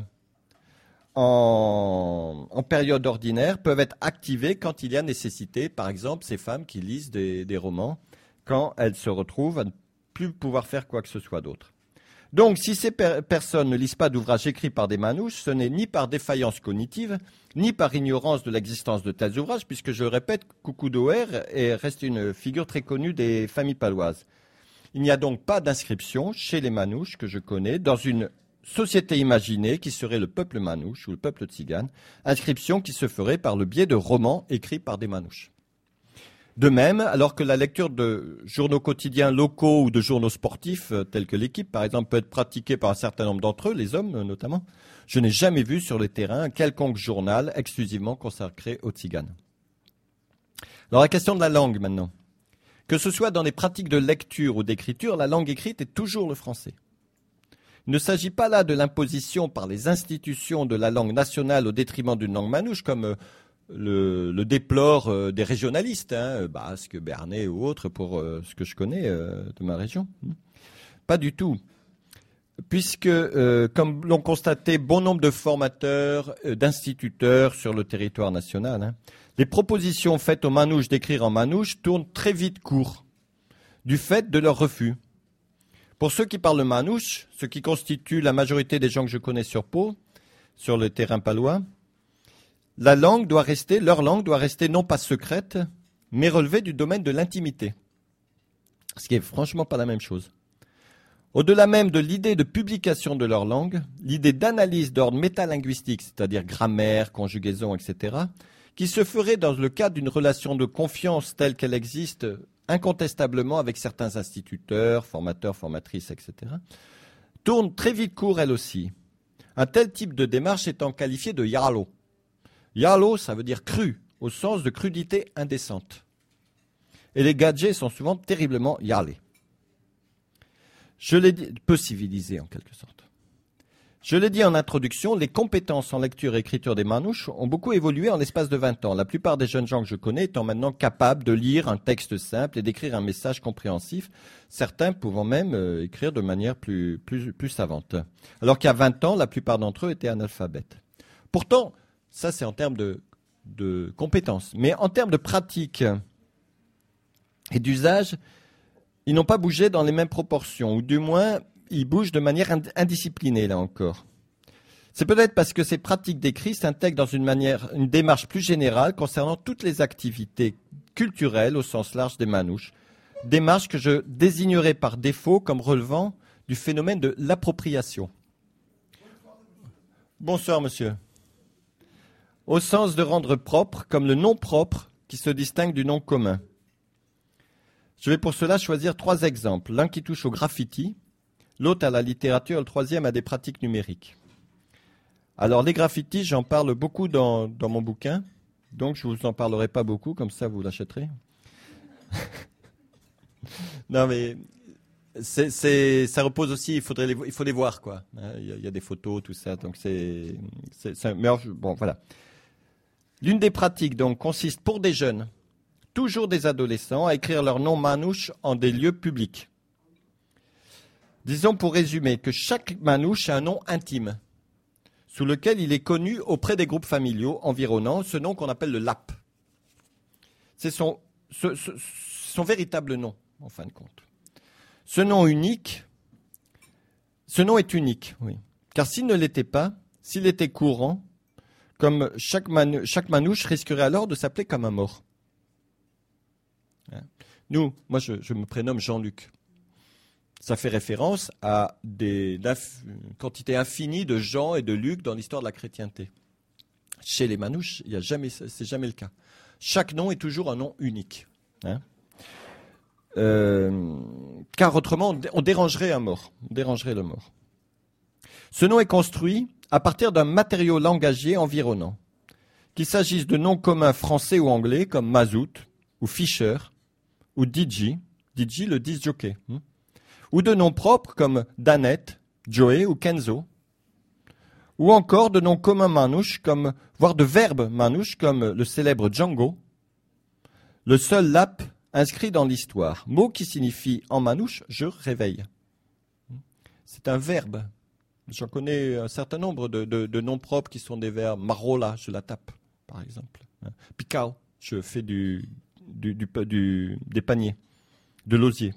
En, en période ordinaire peuvent être activées quand il y a nécessité. Par exemple, ces femmes qui lisent des, des romans quand elles se retrouvent à ne plus pouvoir faire quoi que ce soit d'autre. Donc, si ces per- personnes ne lisent pas d'ouvrages écrits par des manouches, ce n'est ni par défaillance cognitive, ni par ignorance de l'existence de tels ouvrages, puisque, je le répète, Coucou d'Oer reste une figure très connue des familles paloises. Il n'y a donc pas d'inscription chez les manouches que je connais dans une société imaginée qui serait le peuple manouche ou le peuple tzigane, inscription qui se ferait par le biais de romans écrits par des manouches. De même, alors que la lecture de journaux quotidiens locaux ou de journaux sportifs, euh, tels que l'Équipe, par exemple, peut être pratiquée par un certain nombre d'entre eux, les hommes euh, notamment, je n'ai jamais vu sur le terrain un quelconque journal exclusivement consacré aux tziganes. Alors la question de la langue maintenant. Que ce soit dans les pratiques de lecture ou d'écriture, la langue écrite est toujours le français. Il ne s'agit pas là de l'imposition par les institutions de la langue nationale au détriment d'une langue manouche, comme euh, Le, le déplore euh, des régionalistes, hein, basques, béarnais ou autres, pour euh, ce que je connais euh, de ma région. Pas du tout. Puisque, euh, comme l'ont constaté bon nombre de formateurs, euh, d'instituteurs sur le territoire national, hein, les propositions faites aux manouches d'écrire en manouche tournent très vite court, du fait de leur refus. Pour ceux qui parlent manouche, ce qui constitue la majorité des gens que je connais sur Pau, sur le terrain palois, La langue doit rester, leur langue doit rester non pas secrète, mais relevée du domaine de l'intimité. Ce qui est franchement pas la même chose. Au-delà même de l'idée de publication de leur langue, l'idée d'analyse d'ordre métalinguistique, c'est-à-dire grammaire, conjugaison, et cetera, qui se ferait dans le cadre d'une relation de confiance telle qu'elle existe incontestablement avec certains instituteurs, formateurs, formatrices, et cetera, tourne très vite court elle aussi. Un tel type de démarche étant qualifié de yalo. Yalo, ça veut dire cru, au sens de crudité indécente. Et les gadgets sont souvent terriblement yalés. Je l'ai dit, peu civilisés en quelque sorte. Je l'ai dit en introduction, les compétences en lecture et écriture des manouches ont beaucoup évolué en l'espace de vingt ans. La plupart des jeunes gens que je connais étant maintenant capables de lire un texte simple et d'écrire un message compréhensif, certains pouvant même euh, écrire de manière plus, plus, plus savante. Alors qu'il y a vingt ans, la plupart d'entre eux étaient analphabètes. Pourtant, ça, c'est en termes de, de compétences. Mais en termes de pratique et d'usage, ils n'ont pas bougé dans les mêmes proportions, ou du moins, ils bougent de manière indisciplinée, là encore. C'est peut-être parce que ces pratiques d'écrit s'intègrent dans une, manière, une démarche plus générale concernant toutes les activités culturelles au sens large des manouches, démarche que je désignerai par défaut comme relevant du phénomène de l'appropriation. Bonsoir, monsieur. Au sens de rendre propre, comme le nom propre qui se distingue du nom commun. Je vais pour cela choisir trois exemples. L'un qui touche au graffiti, l'autre à la littérature, le troisième à des pratiques numériques. Alors les graffitis, j'en parle beaucoup dans, dans mon bouquin, donc je ne vous en parlerai pas beaucoup, comme ça vous l'achèterez. Non mais c'est, c'est, ça repose aussi, il, faudrait les, il faut les voir, quoi. Il y a, il y a des photos, tout ça, donc c'est... c'est, c'est mais alors, bon, voilà. L'une des pratiques, donc, consiste pour des jeunes, toujours des adolescents, à écrire leur nom manouche en des lieux publics. Disons pour résumer que chaque manouche a un nom intime, sous lequel il est connu auprès des groupes familiaux environnants, ce nom qu'on appelle le lap. C'est son, ce, ce, son véritable nom, en fin de compte. Ce nom unique, ce nom est unique, oui. Car s'il ne l'était pas, s'il était courant, comme chaque, man, chaque manouche risquerait alors de s'appeler comme un mort. Nous, moi je, je me prénomme Jean-Luc. Ça fait référence à des, une quantité infinie de Jean et de Luc dans l'histoire de la chrétienté. Chez les manouches, il y a jamais, c'est jamais le cas. Chaque nom est toujours un nom unique. Hein euh, car autrement, on dérangerait un mort. On dérangerait le mort. Ce nom est construit à partir d'un matériau langagier environnant, qu'il s'agisse de noms communs français ou anglais comme mazout ou Fischer ou Digi, Digi le disc jockey, hein, ou de noms propres comme Danette, Joey ou Kenzo, ou encore de noms communs manouches, comme, voire de verbes manouches comme le célèbre Django, le seul lap inscrit dans l'histoire, mot qui signifie en manouche « je réveille ». C'est un verbe. J'en connais un certain nombre de, de, de noms propres qui sont des verbes. Marola, je la tape, par exemple. Picao, je fais du, du, du, du, des paniers. de l'osier.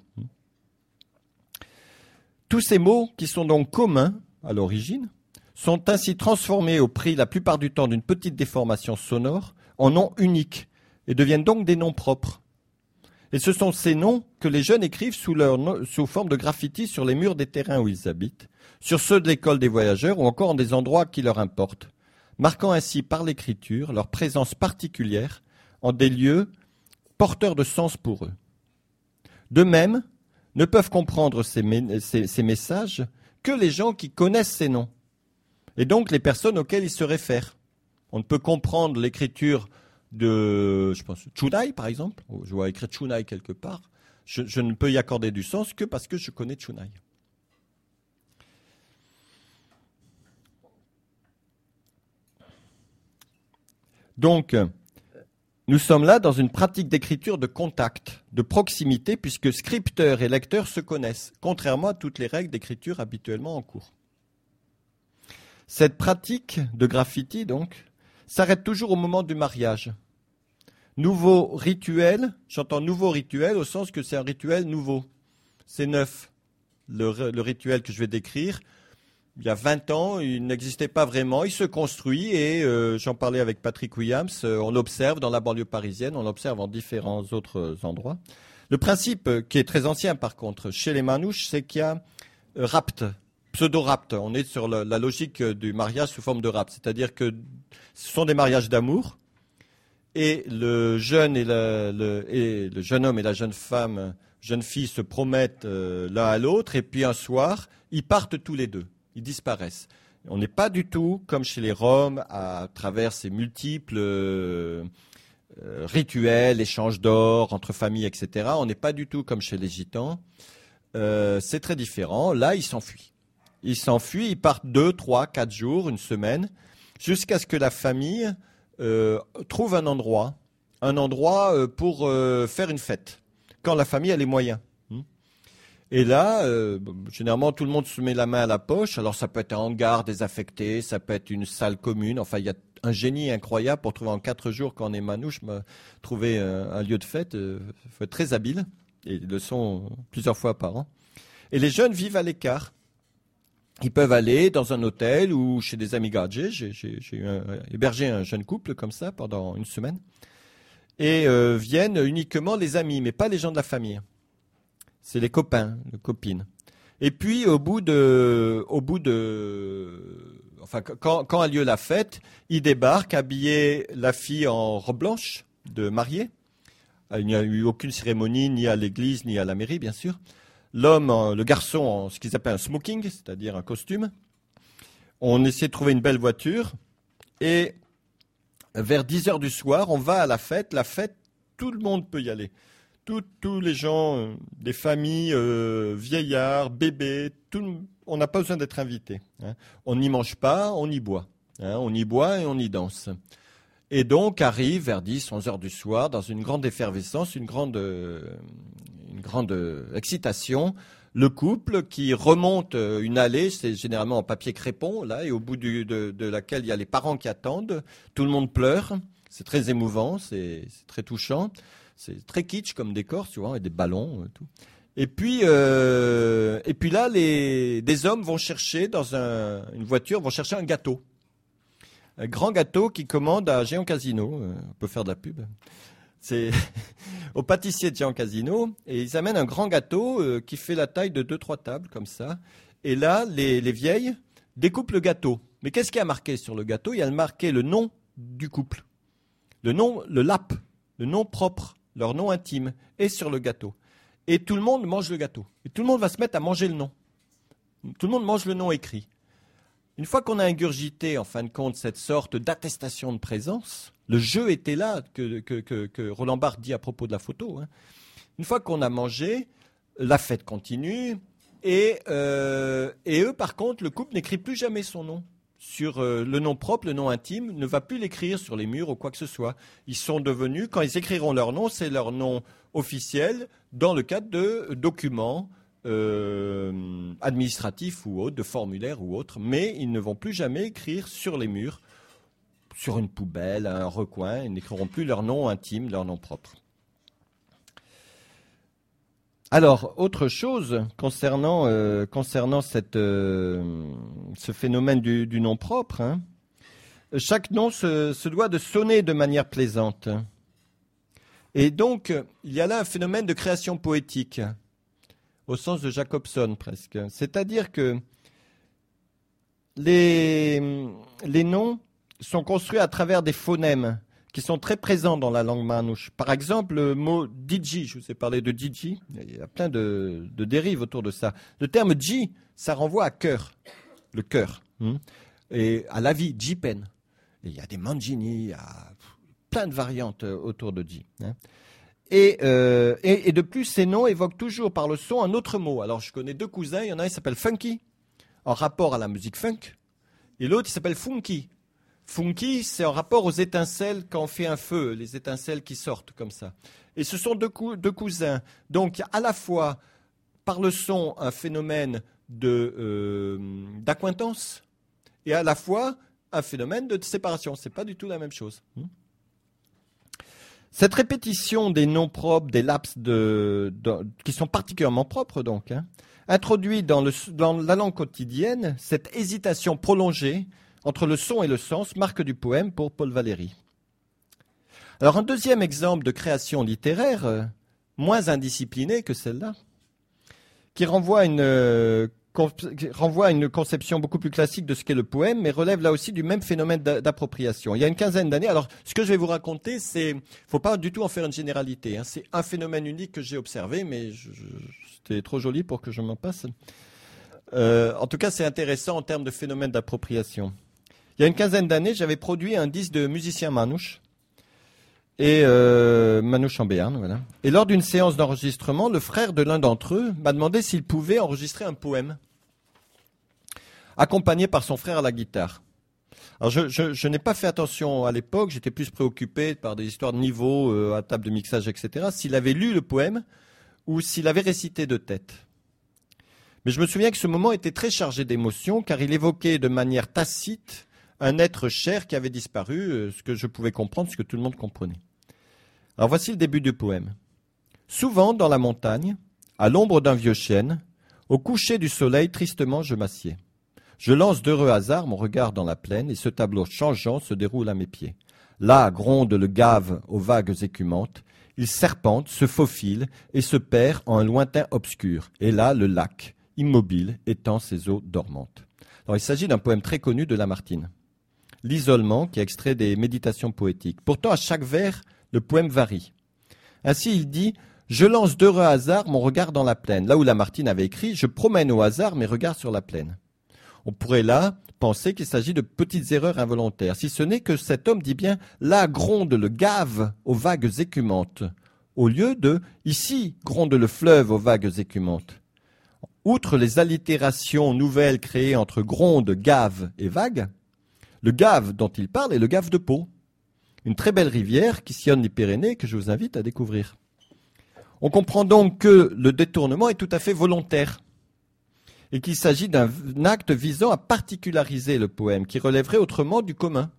Tous ces mots, qui sont donc communs à l'origine, sont ainsi transformés au prix la plupart du temps d'une petite déformation sonore en noms uniques et deviennent donc des noms propres. Et ce sont ces noms que les jeunes écrivent sous, leur no- sous forme de graffiti sur les murs des terrains où ils habitent, sur ceux de l'école des voyageurs ou encore en des endroits qui leur importent, marquant ainsi par l'écriture leur présence particulière en des lieux porteurs de sens pour eux. De même, ne peuvent comprendre ces, mé- ces- ces messages que les gens qui connaissent ces noms, et donc les personnes auxquelles ils se réfèrent. On ne peut comprendre l'écriture de, je pense, Chunai, par exemple. Je vois écrire Chunai quelque part. Je, je ne peux y accorder du sens que parce que je connais Chunai. Donc, nous sommes là dans une pratique d'écriture de contact, de proximité, puisque scripteur et lecteur se connaissent, contrairement à toutes les règles d'écriture habituellement en cours. Cette pratique de graffiti, donc, s'arrête toujours au moment du mariage. Nouveau rituel, j'entends nouveau rituel au sens que c'est un rituel nouveau. C'est neuf. Le, le rituel que je vais décrire, il y a vingt ans, il n'existait pas vraiment, il se construit et euh, j'en parlais avec Patrick Williams, euh, on l'observe dans la banlieue parisienne, on l'observe en différents autres endroits. Le principe, euh, qui est très ancien par contre, chez les Manouches, c'est qu'il y a euh, rapt, pseudo-rapt. On est sur la, la logique du mariage sous forme de rapt, c'est-à-dire que ce sont des mariages d'amour et le jeune et, la, le, et le jeune homme et la jeune femme, jeune fille se promettent euh, l'un à l'autre et puis un soir, ils partent tous les deux. Ils disparaissent. On n'est pas du tout comme chez les Roms, à travers ces multiples euh, euh, rituels, échanges d'or entre familles, et cetera. On n'est pas du tout comme chez les Gitans. Euh, c'est très différent. Là, ils s'enfuient. Ils s'enfuient, ils partent deux, trois, quatre jours, une semaine, jusqu'à ce que la famille euh, trouve un endroit, un endroit euh, pour euh, faire une fête, quand la famille a les moyens. Et là, euh, généralement, tout le monde se met la main à la poche. Alors, ça peut être un hangar désaffecté, ça peut être une salle commune. Enfin, il y a un génie incroyable pour trouver en quatre jours, quand on est manouche, trouver un, un lieu de fête. Il euh, faut être très habile. Et ils le sont plusieurs fois par an. Et les jeunes vivent à l'écart. Ils peuvent aller dans un hôtel ou chez des amis gadgets. J'ai, j'ai, j'ai eu un, hébergé un jeune couple comme ça pendant une semaine. Et euh, viennent uniquement les amis, mais pas les gens de la famille. C'est les copains, les copines. Et puis, au bout de, au bout de, enfin, quand, quand a lieu la fête, ils débarquent, habillés, la fille en robe blanche de mariée. Il n'y a eu aucune cérémonie, ni à l'église, ni à la mairie, bien sûr. L'homme, le garçon, en ce qu'ils appellent un smoking, c'est-à-dire un costume. On essaie de trouver une belle voiture. Et vers dix heures du soir, on va à la fête. La fête, tout le monde peut y aller. Tous, tous les gens, euh, des familles, euh, vieillards, bébés, tout, on n'a pas besoin d'être invité. Hein. On n'y mange pas, on y boit. Hein. On y boit et on y danse. Et donc arrive vers dix, onze heures du soir, dans une grande effervescence, une grande, euh, une grande euh, excitation, le couple qui remonte euh, une allée, c'est généralement en papier crépon, là, et au bout du, de, de laquelle il y a les parents qui attendent. Tout le monde pleure. C'est très émouvant, c'est, c'est très touchant. C'est très kitsch comme décor, tu vois, et des ballons, et tout. Et puis, euh, et puis là, les, des hommes vont chercher dans un, une voiture, vont chercher un gâteau. Un grand gâteau qui commande à Géant Casino. On peut faire de la pub. C'est au pâtissier de Géant Casino. Et ils amènent un grand gâteau euh, qui fait la taille de deux, trois tables, comme ça. Et là, les, les vieilles découpent le gâteau. Mais qu'est-ce qui a marqué sur le gâteau? Il y a marqué le nom du couple. Le nom, le lap, le nom propre. Leur nom intime est sur le gâteau. Et tout le monde mange le gâteau. Et tout le monde va se mettre à manger le nom. Tout le monde mange le nom écrit. Une fois qu'on a ingurgité, en fin de compte, cette sorte d'attestation de présence, le jeu était là, que, que, que, que Roland Barthes dit à propos de la photo. Hein. Une fois qu'on a mangé, la fête continue. Et, euh, et eux, par contre, le couple n'écrit plus jamais son nom. Sur euh, le nom propre, le nom intime, ne va plus l'écrire sur les murs ou quoi que ce soit. Ils sont devenus, quand ils écriront leur nom, c'est leur nom officiel dans le cadre de documents euh, administratifs ou autres, de formulaires ou autres, mais ils ne vont plus jamais écrire sur les murs, sur une poubelle, un recoin, ils n'écriront plus leur nom intime, leur nom propre. Alors, autre chose concernant, euh, concernant cette, euh, ce phénomène du, du nom propre, hein, chaque nom se, se doit de sonner de manière plaisante. Et donc, il y a là un phénomène de création poétique, au sens de Jacobson presque. C'est-à-dire que les, les noms sont construits à travers des phonèmes qui sont très présents dans la langue manouche. Par exemple, le mot Dji, je vous ai parlé de Dji, il y a plein de, de dérives autour de ça. Le terme Dji, ça renvoie à cœur, le cœur, hein, et à la vie, Djipen. Et il y a des Manjini, il y a plein de variantes autour de Dji. Hein. Et, euh, et, et de plus, ces noms évoquent toujours par le son un autre mot. Alors, je connais deux cousins, il y en a un qui s'appelle Funky, en rapport à la musique funk, et l'autre il s'appelle Funky. Funky, c'est en rapport aux étincelles quand on fait un feu, les étincelles qui sortent comme ça. Et ce sont deux, cou- deux cousins. Donc, à la fois, par le son, un phénomène de, euh, d'accointance, et à la fois, un phénomène de séparation. Ce n'est pas du tout la même chose. Cette répétition des noms propres, des laps de, de, qui sont particulièrement propres donc, hein, introduit dans, le, dans la langue quotidienne cette hésitation prolongée entre le son et le sens, marque du poème pour Paul Valéry. Alors un deuxième exemple de création littéraire, euh, moins indisciplinée que celle-là, qui renvoie à une, euh, con, qui renvoie à une conception beaucoup plus classique de ce qu'est le poème, mais relève là aussi du même phénomène d'appropriation. Il y a une quinzaine d'années, alors ce que je vais vous raconter, c'est, faut pas du tout en faire une généralité, hein, c'est un phénomène unique que j'ai observé, mais je, je, c'était trop joli pour que je m'en passe. Euh, en tout cas, c'est intéressant en termes de phénomène d'appropriation. Il y a une quinzaine d'années, j'avais produit un disque de musicien manouche, et euh, manouche en Béarn, voilà. Et lors d'une séance d'enregistrement, le frère de l'un d'entre eux m'a demandé s'il pouvait enregistrer un poème, accompagné par son frère à la guitare. Alors je, je, je n'ai pas fait attention à l'époque, j'étais plus préoccupé par des histoires de niveau, euh, à table de mixage, et cetera, s'il avait lu le poème ou s'il avait récité de tête. Mais je me souviens que ce moment était très chargé d'émotions, car il évoquait de manière tacite un être cher qui avait disparu, ce que je pouvais comprendre, ce que tout le monde comprenait. Alors voici le début du poème. Souvent dans la montagne, à l'ombre d'un vieux chêne, au coucher du soleil, tristement je m'assieds. Je lance d'heureux hasard mon regard dans la plaine, et ce tableau changeant se déroule à mes pieds. Là gronde le gave aux vagues écumantes, il serpente, se faufile et se perd en un lointain obscur. Et là le lac, immobile, étend ses eaux dormantes. Alors il s'agit d'un poème très connu de Lamartine. L'isolement, qui est extrait des méditations poétiques. Pourtant, à chaque vers, le poème varie. Ainsi, il dit « Je lance d'heureux hasard mon regard dans la plaine ». Là où Lamartine avait écrit « Je promène au hasard mes regards sur la plaine ». On pourrait là penser qu'il s'agit de petites erreurs involontaires, si ce n'est que cet homme dit bien « Là gronde le gave aux vagues écumantes », au lieu de « Ici gronde le fleuve aux vagues écumantes ». Outre les allitérations nouvelles créées entre gronde, gave et vague, le Gave dont il parle est le Gave de Pau, une très belle rivière qui sillonne les Pyrénées que je vous invite à découvrir. On comprend donc que le détournement est tout à fait volontaire et qu'il s'agit d'un acte visant à particulariser le poème qui relèverait autrement du commun.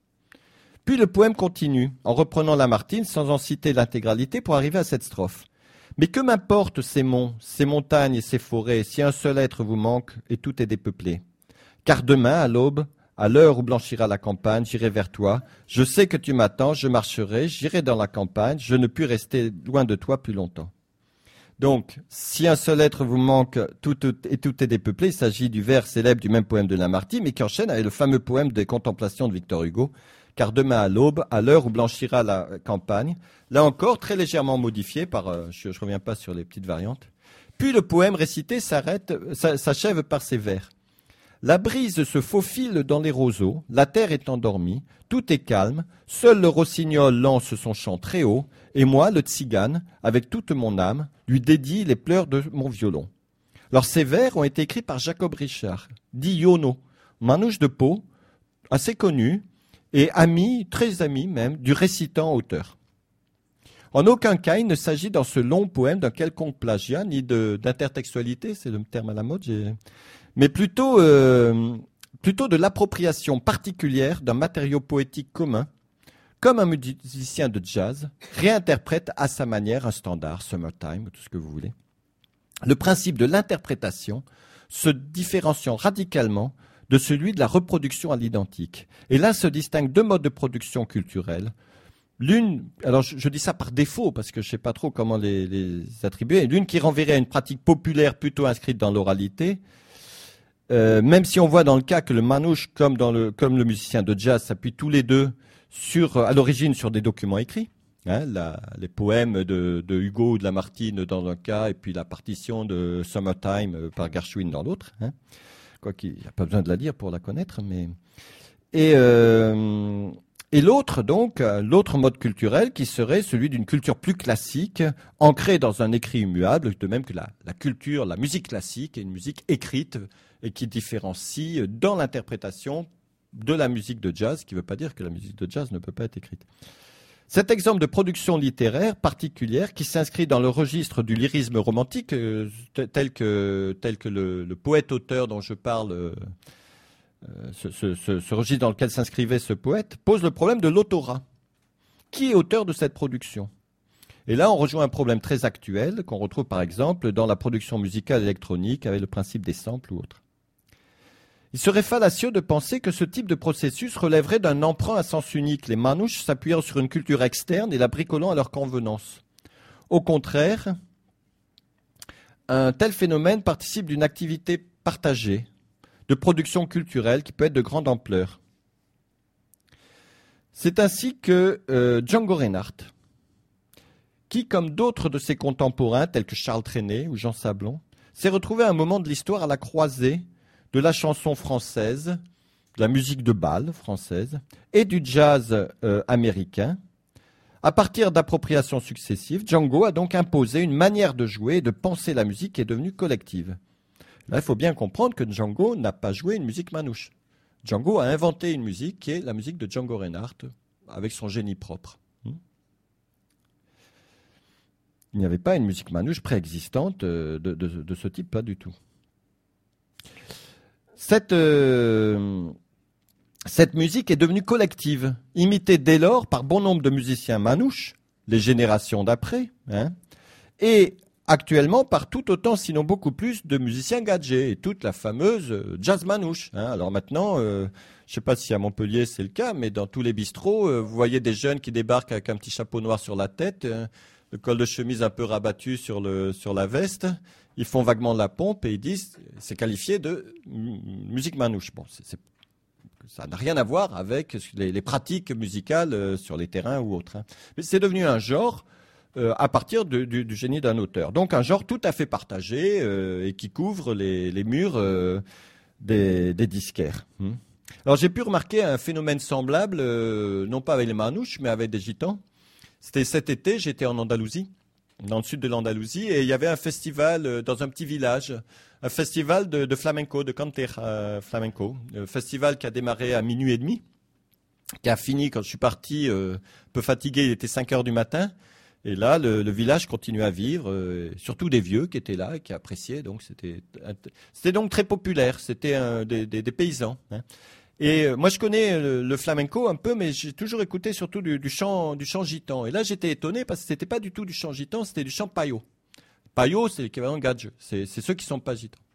Puis le poème continue en reprenant Lamartine sans en citer l'intégralité pour arriver à cette strophe. Mais que m'importent ces monts, ces montagnes et ces forêts si un seul être vous manque et tout est dépeuplé. Car demain, à l'aube, à l'heure où blanchira la campagne, j'irai vers toi. Je sais que tu m'attends, je marcherai, j'irai dans la campagne. Je ne puis rester loin de toi plus longtemps. Donc, si un seul être vous manque tout, tout, et tout est dépeuplé, il s'agit du vers célèbre du même poème de Lamartine, mais qui enchaîne avec le fameux poème des Contemplations de Victor Hugo. Car demain à l'aube, à l'heure où blanchira la campagne, là encore très légèrement modifié par, euh, je ne reviens pas sur les petites variantes. Puis le poème récité s'arrête, s'achève par ces vers. La brise se faufile dans les roseaux, la terre est endormie, tout est calme, seul le rossignol lance son chant très haut, et moi, le tzigane, avec toute mon âme, lui dédie les pleurs de mon violon. Alors ces vers ont été écrits par Jacob Richard, dit Yono, manouche de Pau, assez connu, et ami, très ami même, du récitant auteur. En aucun cas, il ne s'agit dans ce long poème d'un quelconque plagiat, ni d'intertextualité, c'est le terme à la mode, mais plutôt, euh, plutôt de l'appropriation particulière d'un matériau poétique commun, comme un musicien de jazz réinterprète à sa manière un standard, Summertime, tout ce que vous voulez. le principe de l'interprétation se différenciant radicalement de celui de la reproduction à l'identique. Et là se distinguent deux modes de production culturelle. L'une, alors je, je dis ça par défaut parce que je ne sais pas trop comment les, les attribuer, l'une qui renverrait à une pratique populaire plutôt inscrite dans l'oralité, euh, même si on voit dans le cas que le manouche comme, dans le, comme le musicien de jazz s'appuient tous les deux sur, à l'origine sur des documents écrits. Hein, la, les poèmes de, de Hugo ou de Lamartine dans un cas, et puis la partition de Summertime par Gershwin dans l'autre. Hein. Quoi qu'il n'y a pas besoin de la dire pour la connaître. Mais... Et, euh, et l'autre, donc, l'autre mode culturel qui serait celui d'une culture plus classique, ancrée dans un écrit immuable, de même que la, la culture, la musique classique est une musique écrite et qui différencie dans l'interprétation de la musique de jazz, ce qui ne veut pas dire que la musique de jazz ne peut pas être écrite. Cet exemple de production littéraire particulière qui s'inscrit dans le registre du lyrisme romantique, euh, tel que, tel que le, le poète-auteur dont je parle, euh, ce, ce, ce, ce registre dans lequel s'inscrivait ce poète, pose le problème de l'autorat. Qui est auteur de cette production ? Et là, on rejoint un problème très actuel qu'on retrouve par exemple dans la production musicale électronique avec le principe des samples ou autre. Il serait fallacieux de penser que ce type de processus relèverait d'un emprunt à sens unique, les manouches s'appuyant sur une culture externe et la bricolant à leur convenance. Au contraire, un tel phénomène participe d'une activité partagée, de production culturelle qui peut être de grande ampleur. C'est ainsi que euh, Django Reinhardt, qui, comme d'autres de ses contemporains, tels que Charles Trenet ou Jean Sablon, s'est retrouvé à un moment de l'histoire à la croisée de la chanson française, de la musique de bal française et du jazz euh, américain. À partir d'appropriations successives, Django a donc imposé une manière de jouer et de penser la musique qui est devenue collective. Là, il faut bien comprendre que Django n'a pas joué une musique manouche. Django a inventé une musique qui est la musique de Django Reinhardt, avec son génie propre. Il n'y avait pas une musique manouche préexistante de, de, de ce type, pas du tout. Cette, euh, cette musique est devenue collective, imitée dès lors par bon nombre de musiciens manouches, les générations d'après, hein, et actuellement par tout autant, sinon beaucoup plus, de musiciens gadgets, et toute la fameuse jazz manouche. Hein. Alors maintenant, euh, je ne sais pas si à Montpellier c'est le cas, mais dans tous les bistrots, euh, vous voyez des jeunes qui débarquent avec un petit chapeau noir sur la tête, euh, le col de chemise un peu rabattu sur, le, sur la veste. Ils font vaguement de la pompe et ils disent c'est qualifié de musique manouche. Bon, c'est, c'est, ça n'a rien à voir avec les, les pratiques musicales euh, sur les terrains ou autres. Hein. Mais c'est devenu un genre euh, à partir de, du, du génie d'un auteur. Donc un genre tout à fait partagé euh, et qui couvre les, les murs euh, des, des disquaires. Hum. Alors j'ai pu remarquer un phénomène semblable, euh, non pas avec les manouches, mais avec des gitans. C'était cet été, j'étais en Andalousie, dans le sud de l'Andalousie, et il y avait un festival euh, dans un petit village, un festival de, de flamenco, de canter euh, flamenco, un festival qui a démarré à minuit et demi, qui a fini quand je suis parti, euh, un peu fatigué, il était cinq heures du matin, et là le, le village continuait à vivre, euh, surtout des vieux qui étaient là et qui appréciaient, donc c'était, c'était donc très populaire, c'était un, des, des, des paysans. Hein. Et euh, moi, je connais le, le flamenco un peu, mais j'ai toujours écouté surtout du, du chant, du chant gitan. Et là, j'étais étonné parce que c'était pas du tout du chant gitan, c'était du chant paillot. Paillot, c'est l'équivalent de gadge. C'est, c'est ceux qui sont pas gitans.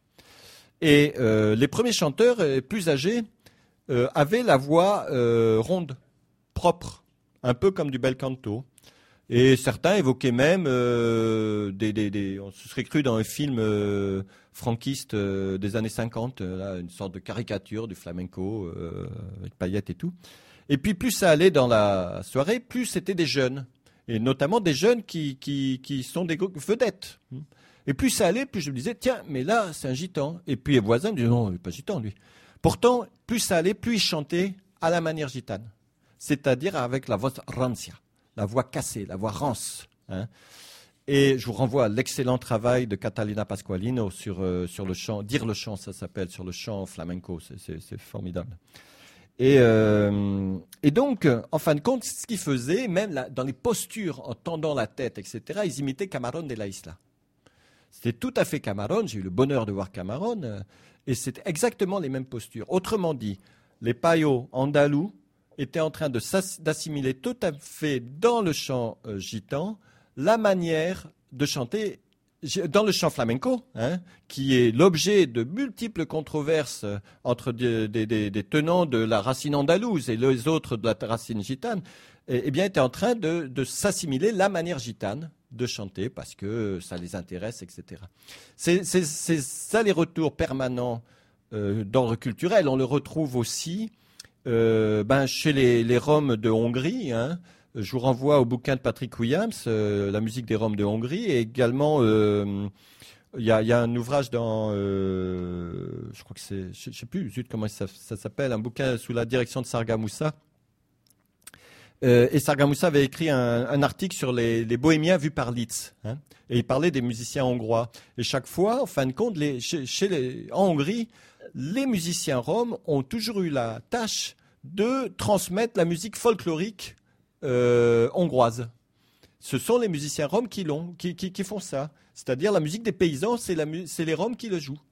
Et euh, les premiers chanteurs euh, plus âgés euh, avaient la voix euh, ronde, propre, un peu comme du bel canto. Et certains évoquaient même euh, des, des, des, on se serait cru dans un film euh, franquiste euh, des années cinquante, euh, là, une sorte de caricature du flamenco euh, avec paillettes et tout. Et puis plus ça allait dans la soirée, plus c'était des jeunes, et notamment des jeunes qui, qui, qui sont des vedettes. Et plus ça allait, plus je me disais, tiens, mais là, c'est un gitan. Et puis les voisins me disaient, non, il n'est pas gitan, lui. Pourtant, plus ça allait, plus il chantait à la manière gitane, c'est-à-dire avec la voix rancia. La voix cassée, la voix rance. Hein. Et je vous renvoie à l'excellent travail de Catalina Pasqualino sur, euh, sur le chant, Dire le chant, ça s'appelle, sur le chant flamenco, c'est, c'est, c'est formidable. Et, euh, et donc, en fin de compte, ce qu'ils faisaient, même là, dans les postures, en tendant la tête, et cetera, ils imitaient Camarón de la Isla. C'était tout à fait Camarón, j'ai eu le bonheur de voir Camarón, euh, et c'était exactement les mêmes postures. Autrement dit, les payos andalous était en train de d'assimiler tout à fait dans le chant euh, gitan la manière de chanter dans le chant flamenco, hein, qui est l'objet de multiples controverses entre des, des, des, des tenants de la racine andalouse et les autres de la racine gitane, eh, eh bien, étaient en train de, de s'assimiler la manière gitane de chanter parce que ça les intéresse, et cetera. C'est, c'est, c'est ça les retours permanents euh, d'ordre culturel. On le retrouve aussi euh, ben, chez les, les Roms de Hongrie, hein. Je vous renvoie au bouquin de Patrick Williams, euh, La musique des Roms de Hongrie, et également euh, il y, y a un ouvrage dans, euh, je crois que c'est, je, je sais plus, zut, comment ça, ça s'appelle, un bouquin sous la direction de Sarga Moussa. Euh, et Sarga Moussa avait écrit un, un article sur les, les bohémiens vus par Liszt, hein, et il parlait des musiciens hongrois. Et chaque fois, en fin de compte, les, chez, chez les, en Hongrie, les musiciens roms ont toujours eu la tâche de transmettre la musique folklorique Euh, hongroise. Ce sont les musiciens roms qui l'ont, qui, qui, qui font ça. C'est-à-dire la musique des paysans, c'est, la, c'est les roms qui le jouent.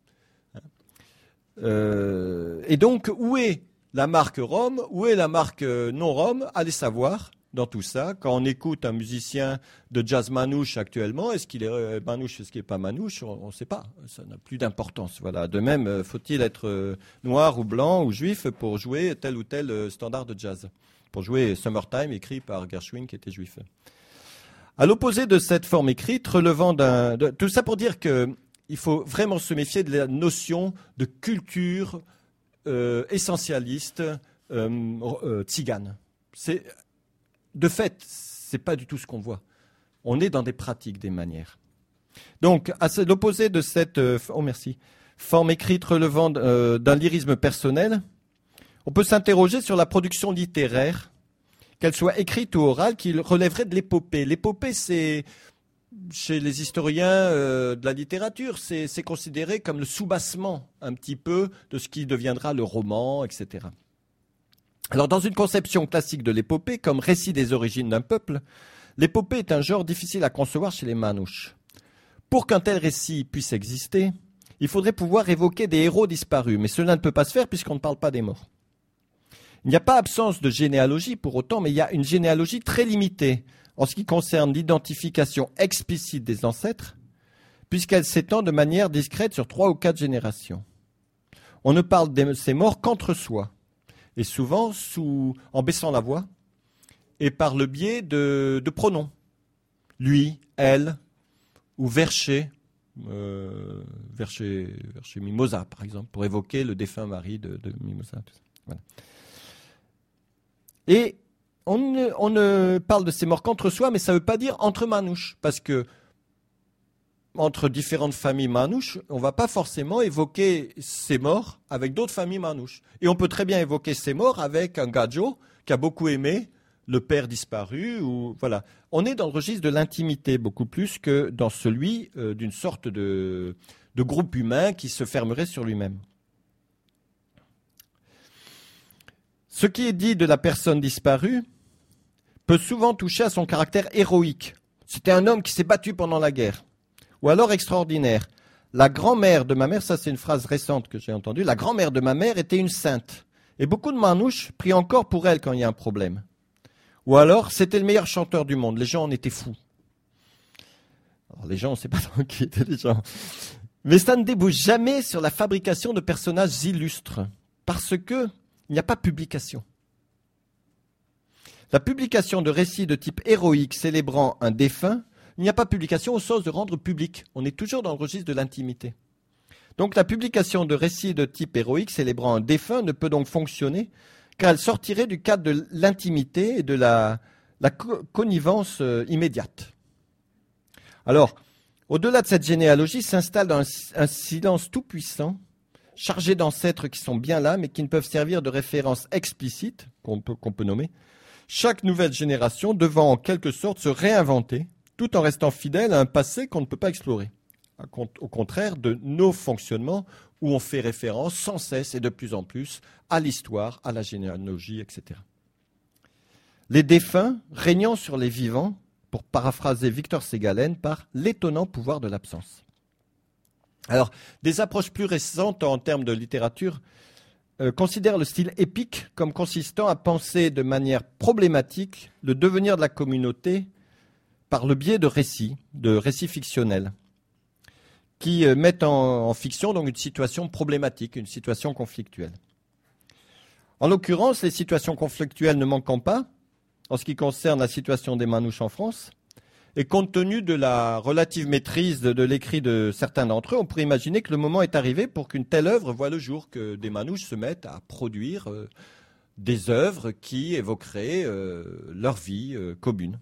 Euh, et donc, où est la marque rom, où est la marque non rom? Allez savoir dans tout ça. Quand on écoute un musicien de jazz manouche actuellement, est-ce qu'il est manouche, est-ce qu'il n'est pas manouche? On ne sait pas. Ça n'a plus d'importance. Voilà. De même, faut-il être noir ou blanc ou juif pour jouer tel ou tel standard de jazz? Pour jouer Summertime, écrit par Gershwin, qui était juif. À l'opposé de cette forme écrite, relevant d'un... De, tout ça pour dire qu'il faut vraiment se méfier de la notion de culture euh, essentialiste euh, euh, tzigane. C'est, de fait, ce n'est pas du tout ce qu'on voit. On est dans des pratiques, des manières. Donc, à l'opposé de cette euh, oh, merci, forme écrite relevant euh, d'un lyrisme personnel, on peut s'interroger sur la production littéraire, qu'elle soit écrite ou orale, qui relèverait de l'épopée. L'épopée, c'est, chez les historiens euh, de la littérature, c'est, c'est considéré comme le soubassement un petit peu de ce qui deviendra le roman, et cetera. Alors, dans une conception classique de l'épopée, comme récit des origines d'un peuple, l'épopée est un genre difficile à concevoir chez les manouches. Pour qu'un tel récit puisse exister, il faudrait pouvoir évoquer des héros disparus, mais cela ne peut pas se faire puisqu'on ne parle pas des morts. Il n'y a pas absence de généalogie pour autant, mais il y a une généalogie très limitée en ce qui concerne l'identification explicite des ancêtres, puisqu'elle s'étend de manière discrète sur trois ou quatre générations. On ne parle de ces morts qu'entre soi, et souvent sous, en baissant la voix, et par le biais de, de pronoms. Lui, elle, ou Vercher, euh, Vercher, Vercher Mimosa, par exemple, pour évoquer le défunt mari de, de Mimosa. Tout ça. Voilà. Et on ne, on ne parle de ces morts qu'entre soi, mais ça ne veut pas dire entre manouches, parce que entre différentes familles manouches, on ne va pas forcément évoquer ces morts avec d'autres familles manouches. Et on peut très bien évoquer ces morts avec un gadjo qui a beaucoup aimé le père disparu. Ou, voilà. On est dans le registre de l'intimité beaucoup plus que dans celui euh, d'une sorte de, de groupe humain qui se fermerait sur lui-même. Ce qui est dit de la personne disparue peut souvent toucher à son caractère héroïque. C'était un homme qui s'est battu pendant la guerre. Ou alors extraordinaire. La grand-mère de ma mère, ça c'est une phrase récente que j'ai entendue, la grand-mère de ma mère était une sainte. Et beaucoup de manouches prient encore pour elle quand il y a un problème. Ou alors, c'était le meilleur chanteur du monde. Les gens en étaient fous. Alors les gens, on ne sait pas trop qui étaient les gens. Mais ça ne débouche jamais sur la fabrication de personnages illustres. Parce que il n'y a pas publication. La publication de récits de type héroïque célébrant un défunt, il n'y a pas publication au sens de rendre public. On est toujours dans le registre de l'intimité. Donc la publication de récits de type héroïque célébrant un défunt ne peut donc fonctionner car elle sortirait du cadre de l'intimité et de la, la co- connivence euh, immédiate. Alors, au-delà de cette généalogie s'installe un, un silence tout-puissant chargés d'ancêtres qui sont bien là, mais qui ne peuvent servir de référence explicite, qu'on peut, qu'on peut nommer, chaque nouvelle génération devant en quelque sorte se réinventer, tout en restant fidèle à un passé qu'on ne peut pas explorer. Au contraire de nos fonctionnements, où on fait référence sans cesse et de plus en plus à l'histoire, à la généalogie, et cetera. Les défunts régnant sur les vivants, pour paraphraser Victor Ségalen, par l'étonnant pouvoir de l'absence. Alors, des approches plus récentes en termes de littérature euh, considèrent le style épique comme consistant à penser de manière problématique le devenir de la communauté par le biais de récits, de récits fictionnels. qui euh, mettent en, en fiction donc une situation problématique, une situation conflictuelle. En l'occurrence, les situations conflictuelles ne manquant pas, en ce qui concerne la situation des manouches en France, et compte tenu de la relative maîtrise de, de l'écrit de certains d'entre eux, on pourrait imaginer que le moment est arrivé pour qu'une telle œuvre voie le jour, que des manouches se mettent à produire euh, des œuvres qui évoqueraient euh, leur vie euh, commune.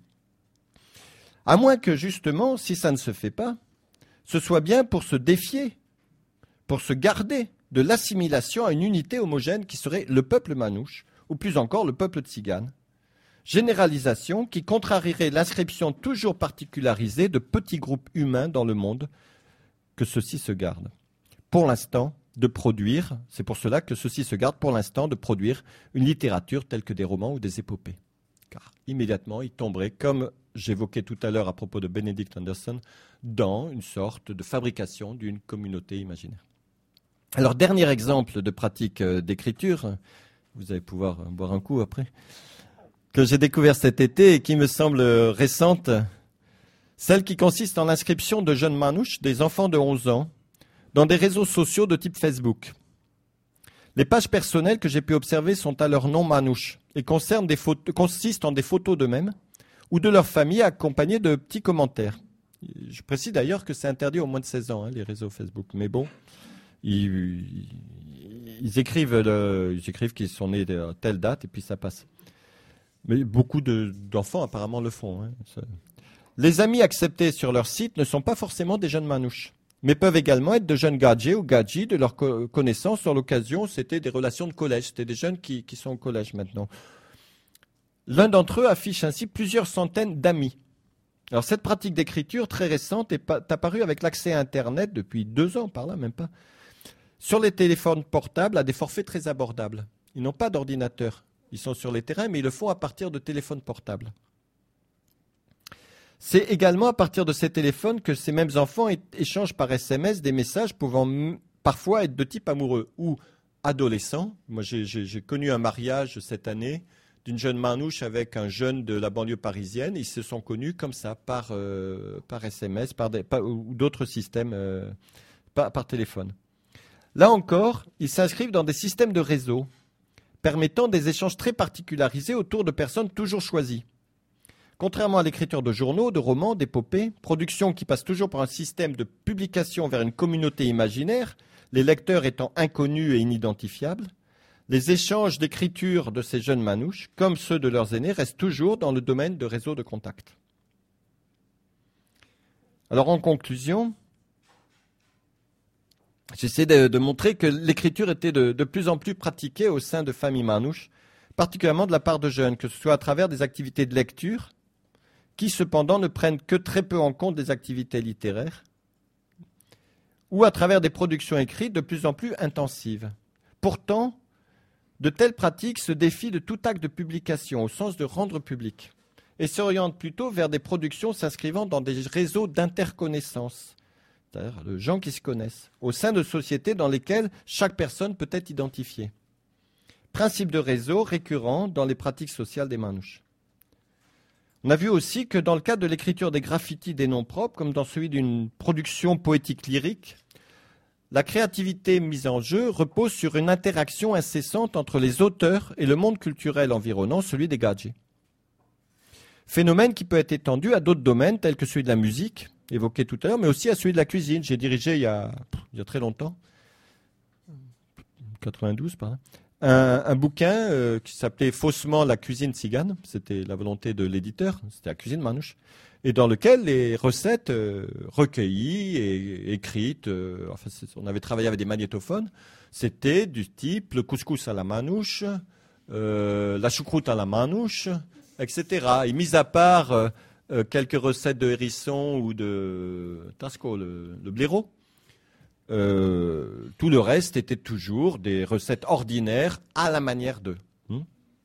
À moins que, justement, si ça ne se fait pas, ce soit bien pour se défier, pour se garder de l'assimilation à une unité homogène qui serait le peuple manouche, ou plus encore le peuple tzigane. Généralisation qui contrarierait l'inscription toujours particularisée de petits groupes humains dans le monde que ceux-ci se gardent. Pour l'instant, de produire, c'est pour cela que ceux-ci se gardent pour l'instant de produire une littérature telle que des romans ou des épopées. Car immédiatement, ils tomberaient, comme j'évoquais tout à l'heure à propos de Benedict Anderson, dans une sorte de fabrication d'une communauté imaginaire. Alors, dernier exemple de pratique d'écriture, vous allez pouvoir boire un coup après, que j'ai découvert cet été et qui me semble récente, celle qui consiste en l'inscription de jeunes manouches, des enfants de onze ans, dans des réseaux sociaux de type Facebook. Les pages personnelles que j'ai pu observer sont à leur nom manouche et concernent des photos, consistent en des photos d'eux-mêmes ou de leur famille accompagnées de petits commentaires. Je précise d'ailleurs que c'est interdit aux moins de seize ans, hein, les réseaux Facebook. Mais bon, ils, ils, écrivent, le, ils écrivent qu'ils sont nés à telle date et puis ça passe. Mais beaucoup de, d'enfants apparemment le font. Hein. Les amis acceptés sur leur site ne sont pas forcément des jeunes manouches, mais peuvent également être de jeunes gadgets ou gadgets de leur co- connaissance. Sur l'occasion, c'était des relations de collège. C'était des jeunes qui, qui sont au collège maintenant. L'un d'entre eux affiche ainsi plusieurs centaines d'amis. Alors cette pratique d'écriture très récente est, pas, est apparue avec l'accès à Internet depuis deux ans, par là même pas, sur les téléphones portables à des forfaits très abordables. Ils n'ont pas d'ordinateur. Ils sont sur les terrains, mais ils le font à partir de téléphones portables. C'est également à partir de ces téléphones que ces mêmes enfants é- échangent par S M S des messages pouvant m- parfois être de type amoureux ou adolescent. Moi, j'ai, j'ai, j'ai connu un mariage cette année d'une jeune manouche avec un jeune de la banlieue parisienne. Ils se sont connus comme ça, par, euh, par S M S par des, par, ou d'autres systèmes, euh, par, par téléphone. Là encore, ils s'inscrivent dans des systèmes de réseau permettant des échanges très particularisés autour de personnes toujours choisies. Contrairement à l'écriture de journaux, de romans, d'épopées, production qui passe toujours par un système de publication vers une communauté imaginaire, les lecteurs étant inconnus et inidentifiables, les échanges d'écriture de ces jeunes manouches, comme ceux de leurs aînés, restent toujours dans le domaine de réseaux de contact. Alors en conclusion, j'essaie de, de montrer que l'écriture était de, de plus en plus pratiquée au sein de familles manouches, particulièrement de la part de jeunes, que ce soit à travers des activités de lecture, qui cependant ne prennent que très peu en compte des activités littéraires, ou à travers des productions écrites de plus en plus intensives. Pourtant, de telles pratiques se défient de tout acte de publication, au sens de rendre public, et s'orientent plutôt vers des productions s'inscrivant dans des réseaux d'interconnaissance, c'est-à-dire de gens qui se connaissent, au sein de sociétés dans lesquelles chaque personne peut être identifiée. Principe de réseau récurrent dans les pratiques sociales des manouches. On a vu aussi que dans le cadre de l'écriture des graffitis des noms propres, comme dans celui d'une production poétique lyrique, la créativité mise en jeu repose sur une interaction incessante entre les auteurs et le monde culturel environnant, celui des gadgets. Phénomène qui peut être étendu à d'autres domaines tels que celui de la musique, évoqué tout à l'heure, mais aussi à celui de la cuisine. J'ai dirigé il y a, il y a très longtemps, quatre-vingt-douze par là, un, un bouquin euh, qui s'appelait faussement La cuisine tzigane, c'était la volonté de l'éditeur, c'était la cuisine manouche, et dans lequel les recettes euh, recueillies et écrites, euh, enfin, on avait travaillé avec des magnétophones, c'était du type le couscous à la manouche, euh, la choucroute à la manouche, et cetera. Et mis à part euh, euh, quelques recettes de hérisson ou de tasco, le, le blaireau, Euh, tout le reste était toujours des recettes ordinaires à la manière d'eux. Hmm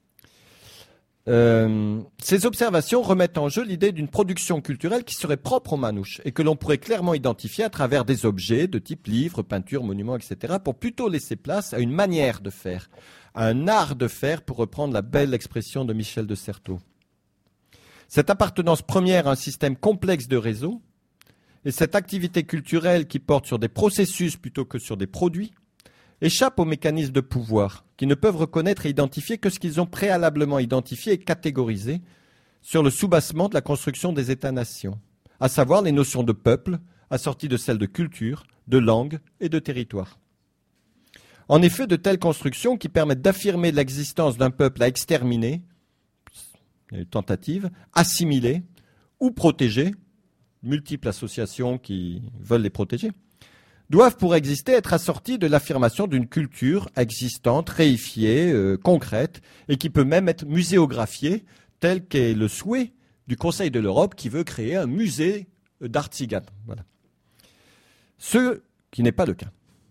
euh, ces observations remettent en jeu l'idée d'une production culturelle qui serait propre aux manouches et que l'on pourrait clairement identifier à travers des objets de type livres, peintures, monuments, et cetera pour plutôt laisser place à une manière de faire, à un art de faire, pour reprendre la belle expression de Michel de Certeau. Cette appartenance première à un système complexe de réseau et cette activité culturelle qui porte sur des processus plutôt que sur des produits, échappe aux mécanismes de pouvoir qui ne peuvent reconnaître et identifier que ce qu'ils ont préalablement identifié et catégorisé sur le soubassement de la construction des États-nations, à savoir les notions de peuple assorties de celles de culture, de langue et de territoire. En effet, de telles constructions qui permettent d'affirmer l'existence d'un peuple à exterminer, il y a une tentative, assimiler ou protéger, multiples associations qui veulent les protéger, doivent pour exister être assorties de l'affirmation d'une culture existante, réifiée, euh, concrète, et qui peut même être muséographiée, tel qu'est le souhait du Conseil de l'Europe qui veut créer un musée d'art tzigane. Voilà. Ce qui n'est pas le cas.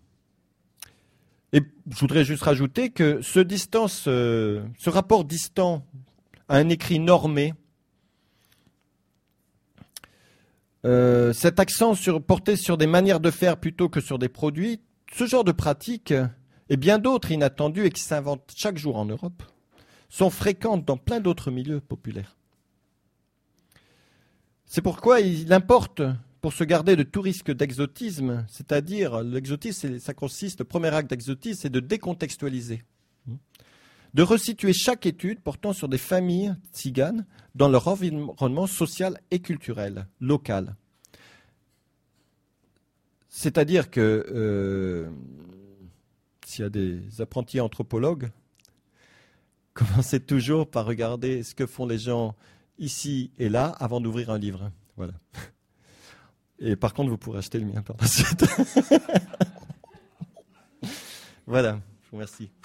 Et je voudrais juste rajouter que ce, distance, euh, ce rapport distant à un écrit normé, euh, cet accent sur, porté sur des manières de faire plutôt que sur des produits, ce genre de pratiques et bien d'autres inattendues et qui s'inventent chaque jour en Europe, sont fréquentes dans plein d'autres milieux populaires. C'est pourquoi il importe, pour se garder de tout risque d'exotisme, c'est-à-dire l'exotisme, ça consiste, le premier acte d'exotisme, c'est de décontextualiser, de resituer chaque étude portant sur des familles tziganes dans leur environnement social et culturel, local. C'est-à-dire que euh, s'il y a des apprentis anthropologues, commencez toujours par regarder ce que font les gens ici et là avant d'ouvrir un livre. Voilà. Et par contre, vous pourrez acheter le mien par la suite. Voilà, je vous remercie.